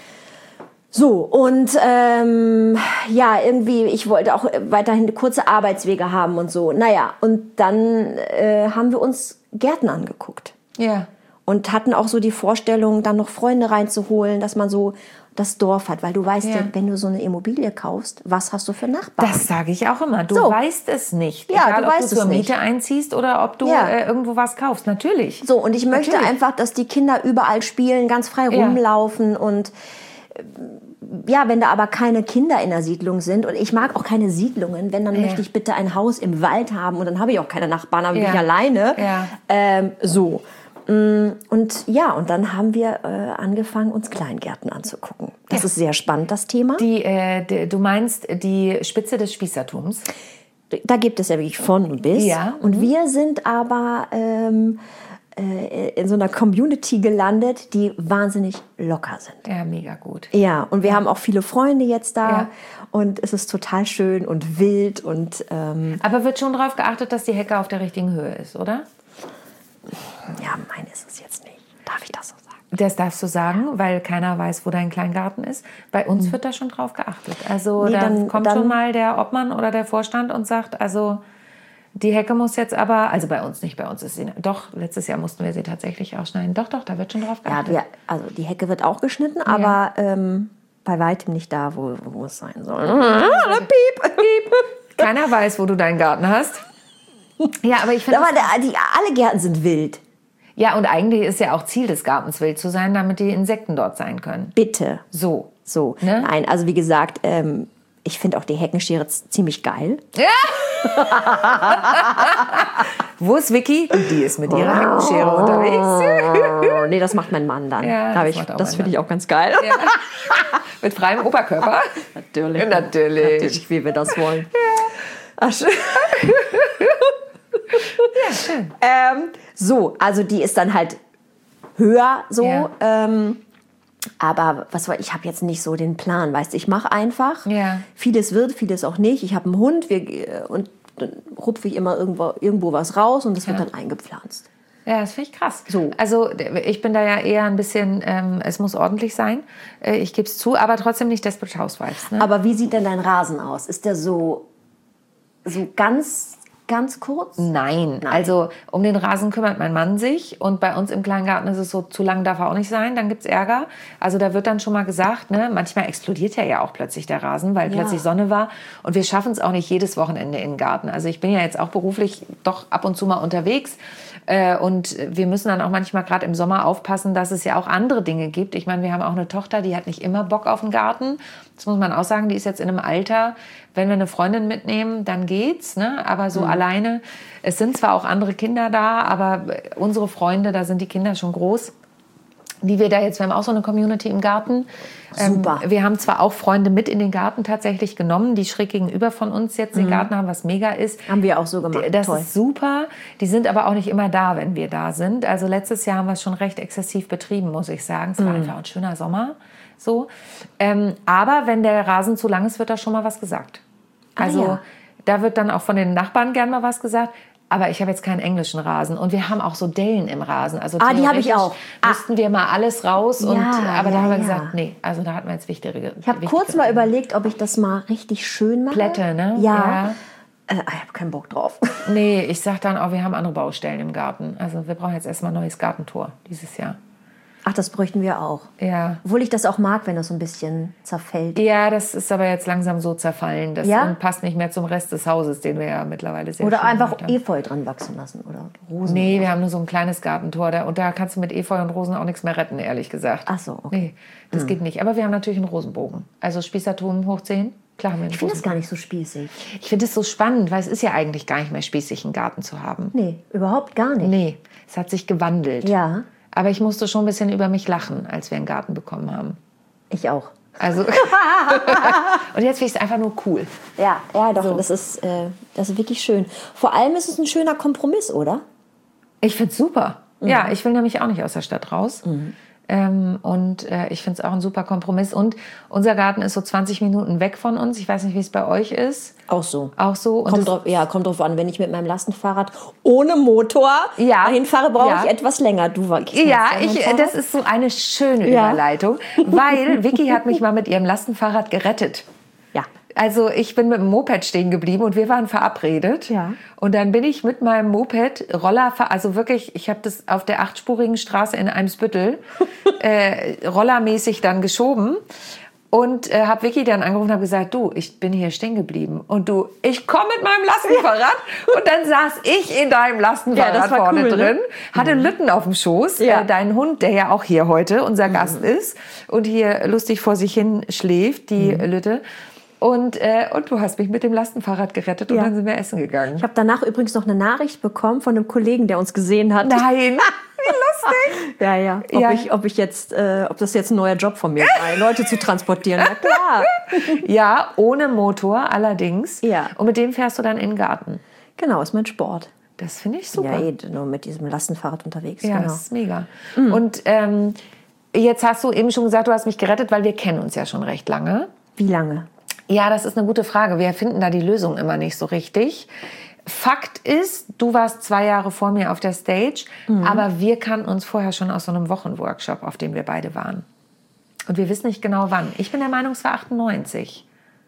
So, und ähm, ja, irgendwie, ich wollte auch weiterhin kurze Arbeitswege haben und so. Naja, und dann äh, haben wir uns Gärten angeguckt. Ja. Und hatten auch so die Vorstellung, dann noch Freunde reinzuholen, dass man so das Dorf hat. Weil du weißt ja, Ja. wenn du so eine Immobilie kaufst, was hast du für Nachbarn? Das sage ich auch immer. Du So. weißt es nicht. Ja, Egal, du ob weißt du es zur nicht. Miete einziehst oder ob du Ja. äh, irgendwo was kaufst. Natürlich. So, und ich möchte Natürlich. einfach, dass die Kinder überall spielen, ganz frei Ja. rumlaufen und äh, ja, wenn da aber keine Kinder in der Siedlung sind und ich mag auch keine Siedlungen, wenn dann Ja. möchte ich bitte ein Haus im Wald haben und dann habe ich auch keine Nachbarn, dann bin Ja. ich alleine. Ja. Ähm, so. Mm, Und ja, und dann haben wir äh, angefangen, uns Kleingärten anzugucken. Das Ja. ist sehr spannend, das Thema. Die, äh, die, du meinst die Spitze des Spießertums? Da gibt es ja wirklich von und bis. Ja. Und wir sind aber ähm, äh, in so einer Community gelandet, die wahnsinnig locker sind. Ja, mega gut. Ja, und wir haben auch viele Freunde jetzt da Ja. und es ist total schön und wild und ähm, Aber wird schon darauf geachtet, dass die Hecke auf der richtigen Höhe ist, oder? ja, mein ist es jetzt nicht. Darf ich das so sagen? Das darfst du sagen, weil keiner weiß, wo dein Kleingarten ist. Bei uns wird da schon drauf geachtet. Also Nee, da dann- kommt dann- schon mal der Obmann oder der Vorstand und sagt, also die Hecke muss jetzt aber, also bei uns nicht, bei uns ist sie, doch, letztes Jahr mussten wir sie tatsächlich ausschneiden. Doch, doch, da wird schon drauf Ja, geachtet. wir, also die Hecke wird auch geschnitten, aber ähm, bei weitem nicht da, wo, wo es sein soll. Piep, piep. Keiner weiß, wo du deinen Garten hast. Ja, aber ich finde, Aber der, die, alle Gärten sind wild. ja, und eigentlich ist ja auch Ziel des Gartens, wild zu sein, damit die Insekten dort sein können. Bitte. So. So. Ne? Nein, also wie gesagt, ähm, ich finde auch die Heckenschere z- ziemlich geil. Wo ist Vicky? Die ist mit ihrer Heckenschere unterwegs. Oh, nee, das macht mein Mann dann. Ja, Da hab das ich, macht auch das mein finde ich auch ganz geil. Ja. Mit freiem Oberkörper. Natürlich. Natürlich. Natürlich, wie wir das wollen. Ach, schön. Ja, schön. Ähm, so, also die ist dann halt höher so. Ja. Ähm, aber was war, ich habe jetzt nicht so den Plan, weißt du, ich mache einfach. Ja. Vieles wird, vieles auch nicht. Ich habe einen Hund wir, und dann rupfe ich immer irgendwo, irgendwo was raus und das wird Ja. dann eingepflanzt. Ja, das finde ich krass. So. Also ich bin da ja eher ein bisschen, ähm, es muss ordentlich sein. Äh, ich gebe es zu, aber trotzdem nicht Desperate Housewives. Ne? Aber wie sieht denn dein Rasen aus? Ist der so, so ganz ganz kurz? Nein. Nein. Also um den Rasen kümmert mein Mann sich und bei uns im Kleingarten ist es so, zu lang darf er auch nicht sein, dann gibt's Ärger. Also da wird dann schon mal gesagt, ne, manchmal explodiert ja ja auch plötzlich der Rasen, weil Ja. plötzlich Sonne war und wir schaffen es auch nicht jedes Wochenende in den Garten. Also ich bin ja jetzt auch beruflich doch ab und zu mal unterwegs äh, und wir müssen dann auch manchmal gerade im Sommer aufpassen, dass es ja auch andere Dinge gibt. Ich meine, wir haben auch eine Tochter, die hat nicht immer Bock auf den Garten. Das muss man auch sagen, die ist jetzt in einem Alter, wenn wir eine Freundin mitnehmen, dann geht's, ne? Aber so mhm. alleine, es sind zwar auch andere Kinder da, aber unsere Freunde, da sind die Kinder schon groß, die wir da jetzt, wir haben auch so eine Community im Garten. Super. Ähm, wir haben zwar auch Freunde mit in den Garten tatsächlich genommen, die schräg gegenüber von uns jetzt den mhm. Garten haben, was mega ist. Haben wir auch so gemacht. Das Toll. ist super. Die sind aber auch nicht immer da, wenn wir da sind. Also letztes Jahr haben wir es schon recht exzessiv betrieben, muss ich sagen. Es war mhm. einfach ein schöner Sommer. So. Ähm, aber wenn der Rasen zu lang ist, wird da schon mal was gesagt. Also ah, ja. da wird dann auch von den Nachbarn gern mal was gesagt. Aber ich habe jetzt keinen englischen Rasen. Und wir haben auch so Dellen im Rasen. Also ah, die habe ich auch. Müssten wir mal alles raus. Und, ja, aber ja, da haben wir ja. gesagt, nee, also da hatten wir jetzt wichtigere. Ich habe kurz mal überlegt, ob ich das mal richtig schön mache. Plätte, ne? Ja. ja. Äh, ich habe keinen Bock drauf. Nee, ich sag dann auch, wir haben andere Baustellen im Garten. Also wir brauchen jetzt erstmal ein neues Gartentor dieses Jahr. Ach, das bräuchten wir auch. Ja. Obwohl ich das auch mag, wenn das so ein bisschen zerfällt. Ja, das ist aber jetzt langsam so zerfallen. Das ja? passt nicht mehr zum Rest des Hauses, den wir ja mittlerweile sehr Oder schön einfach gemacht haben. Efeu dran wachsen lassen oder Rosen. Nee, wir haben nur so ein kleines Gartentor. Da, und da kannst du mit Efeu und Rosen auch nichts mehr retten, ehrlich gesagt. Ach so, okay. Nee, das hm. geht nicht. Aber wir haben natürlich einen Rosenbogen. Also Spießertum hoch zehn. Klar haben wir einen Ich finde das gar nicht so spießig. Ich finde es so spannend, weil es ist ja eigentlich gar nicht mehr spießig, einen Garten zu haben. Nee, überhaupt gar nicht. Nee, es hat sich gewandelt. Ja. Aber ich musste schon ein bisschen über mich lachen, als wir einen Garten bekommen haben. Ich auch. Also und jetzt finde ich es einfach nur cool. Ja, ja doch, So. das, ist, äh, das ist wirklich schön. Vor allem ist es ein schöner Kompromiss, oder? Ich finde es super. Mhm. Ja, ich will nämlich auch nicht aus der Stadt raus. Mhm. Ähm, und äh, ich finde es auch ein super Kompromiss. Und unser Garten ist so zwanzig Minuten weg von uns. Ich weiß nicht, wie es bei euch ist. Auch so. Auch so. Und Kommt drauf, ja, kommt drauf an, wenn ich mit meinem Lastenfahrrad ohne Motor Ja. dahin fahre, brauche Ja. ich etwas länger. Du war Ja, ich, das ist so eine schöne Ja. Überleitung, weil Vicky hat mich mal mit ihrem Lastenfahrrad gerettet. Ja. Also ich bin mit dem Moped stehen geblieben und wir waren verabredet. Ja. Und dann bin ich mit meinem Moped Roller, also wirklich, ich habe das auf der achtspurigen Straße in Eimsbüttel äh, rollermäßig dann geschoben. Und äh, habe Vicky dann angerufen und habe gesagt, du, ich bin hier stehen geblieben. Und du, ich komme mit meinem Lastenfahrrad. Und dann saß ich in deinem Lastenfahrrad Ja, das war vorne cool, ne? drin, hatte Lütten auf dem Schoß, Ja. äh, deinen Hund, der ja auch hier heute unser Gast ist und hier lustig vor sich hin schläft, die Mhm. Lütte. Und, äh, und du hast mich mit dem Lastenfahrrad gerettet und Ja. dann sind wir essen gegangen. Ich habe danach übrigens noch eine Nachricht bekommen von einem Kollegen, der uns gesehen hat. Nein, wie lustig. Ja, ja. Ob, Ja. Ich, ob, ich jetzt, äh, ob das jetzt ein neuer Job von mir sei, Leute zu transportieren. Na klar. Ja, ohne Motor allerdings. Ja. Und mit dem fährst du dann in den Garten. Genau, ist mein Sport. Das finde ich super. Ja, eh, nur mit diesem Lastenfahrrad unterwegs. Ja, genau. das ist mega. Und ähm, jetzt hast du eben schon gesagt, du hast mich gerettet, weil wir kennen uns ja schon recht lange. Wie lange? Ja, das ist eine gute Frage. Wir finden da die Lösung immer nicht so richtig. Fakt ist, du warst zwei Jahre vor mir auf der Stage, Mhm. aber wir kannten uns vorher schon aus so einem Wochenworkshop, auf dem wir beide waren. Und wir wissen nicht genau wann. Ich bin der Meinung, es war achtundneunzig.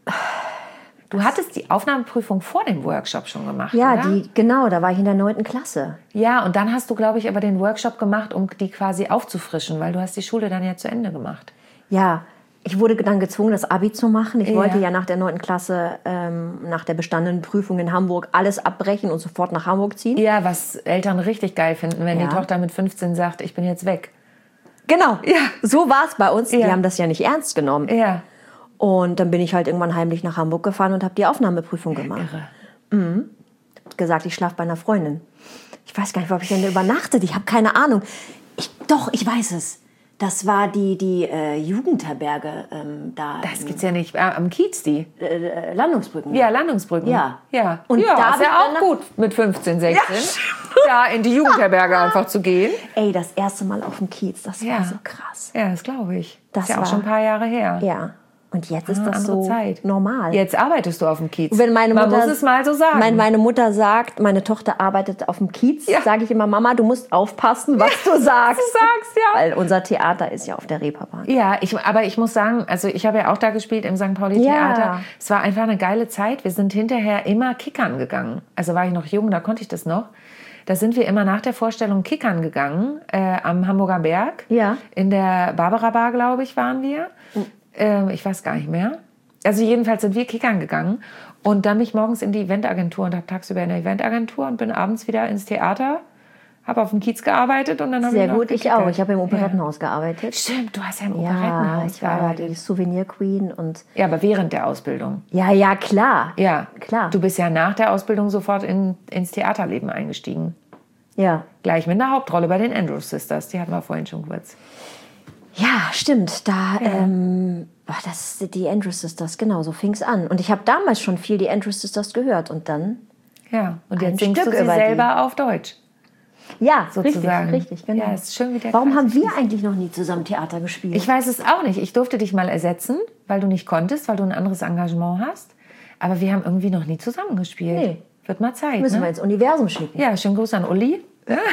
Du hattest die Aufnahmeprüfung vor dem Workshop schon gemacht, Ja, oder? die, genau, da war ich in der neunten Klasse. Ja, und dann hast du, glaube ich, aber den Workshop gemacht, um die quasi aufzufrischen, weil du hast die Schule dann ja zu Ende gemacht. Ja, ich wurde dann gezwungen, das Abi zu machen. Ich Ja. wollte ja nach der neunten Klasse, ähm, nach der bestandenen Prüfung in Hamburg, alles abbrechen und sofort nach Hamburg ziehen. Ja, was Eltern richtig geil finden, wenn Ja. die Tochter mit fünfzehn sagt, ich bin jetzt weg. Genau, Ja. so war es bei uns. Ja. Die haben das ja nicht ernst genommen. Ja. Und dann bin ich halt irgendwann heimlich nach Hamburg gefahren und habe die Aufnahmeprüfung gemacht. Irre. Gesagt, ich schlafe bei einer Freundin. Ich weiß gar nicht, ob ich denn übernachtet. Ich habe keine Ahnung. Ich, doch, ich weiß es. Das war die, die äh, Jugendherberge ähm, da. Das gibt's ja nicht. Äh, am Kiez die. Äh, Landungsbrücken. Ja, Landungsbrücken. Ja. Ja. Und ja, da ist hab ich ja auch danach- gut mit fünfzehn, sechzehn. Ja, in die Jugendherberge einfach zu gehen. Ey, das erste Mal auf dem Kiez, das Ja. war so krass. Ja, das glaube ich. Das ist ja auch war- schon ein paar Jahre her. Ja. Und jetzt ist Ah, das andere so Zeit. normal. Jetzt arbeitest du auf dem Kiez. Wenn meine Man Mutter, muss es mal so sagen. Wenn meine Mutter sagt, meine Tochter arbeitet auf dem Kiez, Ja. sage ich immer, Mama, du musst aufpassen, was du sagst. du sagst, ja. Weil unser Theater ist ja auf der Reeperbahn. Ja, ich, aber ich muss sagen, also ich habe ja auch da gespielt im Sankt Pauli Theater. Ja. Es war einfach eine geile Zeit. Wir sind hinterher immer kickern gegangen. Also war ich noch jung, da konnte ich das noch. Da sind wir immer nach der Vorstellung kickern gegangen, äh, am Hamburger Berg. Ja. In der Barbara Bar, glaube ich, waren wir. Äh, ich weiß gar nicht mehr. Also jedenfalls sind wir kickern gegangen. Und dann bin ich morgens in die Eventagentur und habe tagsüber in der Eventagentur und bin abends wieder ins Theater. Habe auf dem Kiez gearbeitet und dann habe ich Sehr noch gut, ich gekickert. auch. Ich habe im Operettenhaus gearbeitet. Stimmt, du hast ja im Ja, Operettenhaus ich war gearbeitet. die Souvenir Queen und Ja, aber während der Ausbildung. ja, ja, klar. Ja, Klar. Du bist ja nach der Ausbildung sofort in, ins Theaterleben eingestiegen. Ja. Gleich mit einer Hauptrolle bei den Andrews Sisters. Die hatten wir vorhin schon kurz. Ja, stimmt. Da ähm, war das die Andrews Sisters, genau, so fing es an. Und ich habe damals schon viel die Andrews Sisters gehört und dann Ja, und Ein jetzt singst Stück du sie über die. selber auf Deutsch. Ja, Sozusagen. richtig, richtig, genau. Ja, ist schön, wie der Warum Kreis haben wir fließt. eigentlich noch nie zusammen Theater gespielt? Ich weiß es auch nicht. Ich durfte dich mal ersetzen, weil du nicht konntest, weil du ein anderes Engagement hast. Aber wir haben irgendwie noch nie zusammengespielt. Nee. Wird mal Zeit, Müssen wir ne? ins Universum schicken. Ja, schönen Gruß an Uli.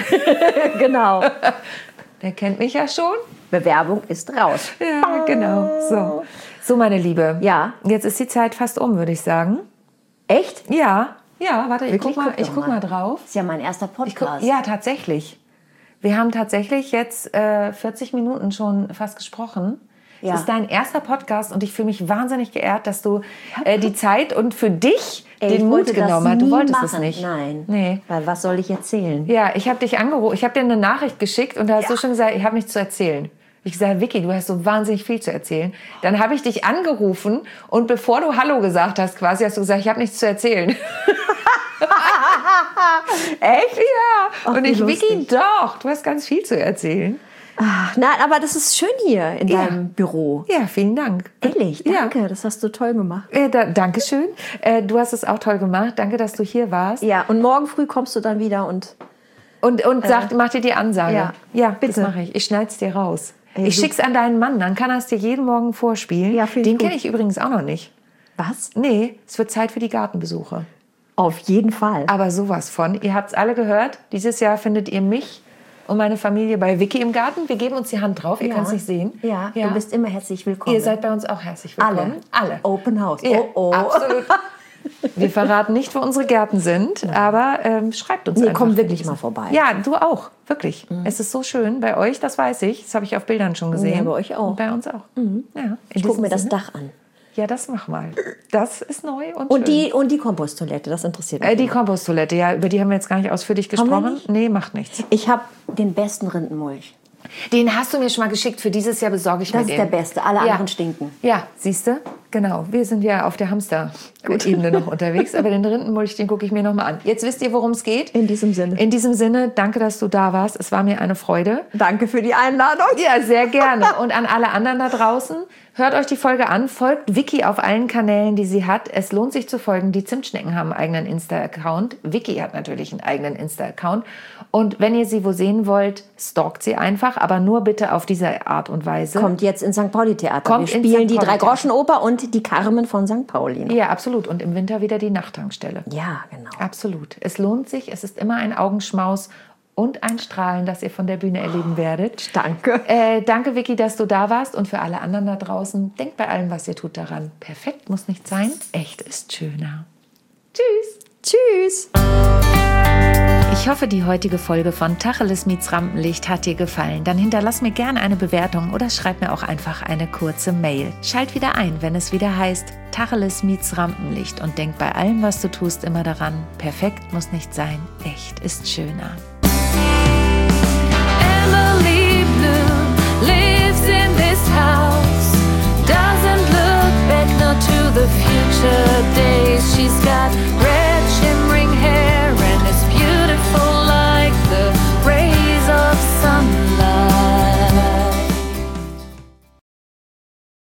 Genau. Der kennt mich ja schon. Bewerbung ist raus. Ja, genau. So. So, meine Liebe. Ja. Jetzt ist die Zeit fast um, würde ich sagen. Echt? Ja. Ja, warte, ich Wirklich? guck mal, Guck ich doch guck mal. mal drauf. Das ist ja mein erster Ich guck, Podcast. ja, tatsächlich. Wir haben tatsächlich jetzt äh, vierzig Minuten schon fast gesprochen. Ja. Es ist dein erster Podcast und ich fühle mich wahnsinnig geehrt, dass du äh, die Zeit und für dich Ey, ich den Mut wollte das genommen hast. Du nie wolltest machen. es nicht. Nein. Nee. Weil was soll ich erzählen? Ja, ich habe dich angerufen, ich habe dir eine Nachricht geschickt und da hast du schon gesagt, ich habe nichts zu erzählen. Ich gesagt, Vicky, du hast so wahnsinnig viel zu erzählen. Dann habe ich dich angerufen und bevor du Hallo gesagt hast, quasi hast du gesagt, ich habe nichts zu erzählen. Echt? Ja. Ach, und wie ich, Vicky, lustig. doch, du hast ganz viel zu erzählen. Ach, nein, aber das ist schön hier in Ja. deinem Büro. Ja, vielen Dank. Ehrlich, Ja. danke, das hast du toll gemacht. Äh, da, Dankeschön. Äh, du hast es auch toll gemacht. Danke, dass du hier warst. Ja, und morgen früh kommst du dann wieder und Und, und sag, mach dir die Ansage. ja. ja Bitte. das mache ich. Ich schneid's dir raus. Ey, ich super. schick's an deinen Mann, dann kann er es dir jeden Morgen vorspielen. Ja, finde ich Den kenne gut. ich übrigens auch noch nicht. was? Nee, es wird Zeit für die Gartenbesuche. Auf jeden Fall. Aber sowas von. Ihr habt's alle gehört. Dieses Jahr findet ihr mich und meine Familie bei Vicky im Garten. Wir geben uns die Hand drauf. Ihr Ja. könnt's nicht sehen. Ja, du bist immer herzlich willkommen. Ihr seid bei uns auch herzlich willkommen. alle. Alle. Open House. Ja, Oh, oh. absolut. Wir verraten nicht, wo unsere Gärten sind, aber ähm, schreibt uns Nee, einfach. komm wirklich mal vorbei. Ja, du auch, wirklich. Es ist so schön bei euch, das weiß ich. Das habe ich auf Bildern schon gesehen. Ja, bei euch auch. Und bei uns auch. Ja, in Ich guck diesem mir das Sinne. Dach an. Ja, das mach mal. Das ist neu und, schön. Und die, und die Komposttoilette, das interessiert mich. Äh, die Komposttoilette, ja, über die haben wir jetzt gar nicht ausführlich Haben wir gesprochen. nicht? Nee, macht nichts. Ich habe den besten Rindenmulch. Den hast du mir schon mal geschickt. Für dieses Jahr besorge ich Das mir ist den. der beste. Alle Ja. anderen stinken. Ja, siehst du? Genau. Wir sind ja auf der Hamster-Ebene noch unterwegs. Aber den Rindenmulch, den gucke ich mir noch mal an. Jetzt wisst ihr, worum es geht. In diesem Sinne. In diesem Sinne, danke, dass du da warst. Es war mir eine Freude. Danke für die Einladung. Ja, sehr gerne. Und an alle anderen da draußen, hört euch die Folge an. Folgt Vicky auf allen Kanälen, die sie hat. Es lohnt sich zu folgen. Die Zimtschnecken haben einen eigenen Insta-Account. Vicky hat natürlich einen eigenen Insta-Account. Und wenn ihr sie wo sehen wollt, stalkt sie einfach. Aber nur bitte auf diese Art und Weise. Kommt jetzt ins Sankt Pauli Theater. Kommt Wir ins spielen Sankt die Pauli Drei-Groschen-Oper und die Carmen von Sankt Pauli. noch. Ja, absolut. Und im Winter wieder die Nachttankstelle. Ja, genau. Absolut. Es lohnt sich. Es ist immer ein Augenschmaus und ein Strahlen, das ihr von der Bühne erleben werdet. Danke. Äh, danke, Vicky, dass du da warst. Und für alle anderen da draußen, denkt bei allem, was ihr tut, daran. Perfekt muss nicht sein. Echt ist schöner. Tschüss. Tschüss. Ich hoffe, die heutige Folge von Tacheles meets Rampenlicht hat dir gefallen. Dann hinterlass mir gerne eine Bewertung oder schreib mir auch einfach eine kurze Mail. Schalt wieder ein, wenn es wieder heißt Tacheles meets Rampenlicht und denk bei allem, was du tust, immer daran. Perfekt muss nicht sein. Echt ist schöner. Emily Blue lives in this house, doesn't look back, not to the future day.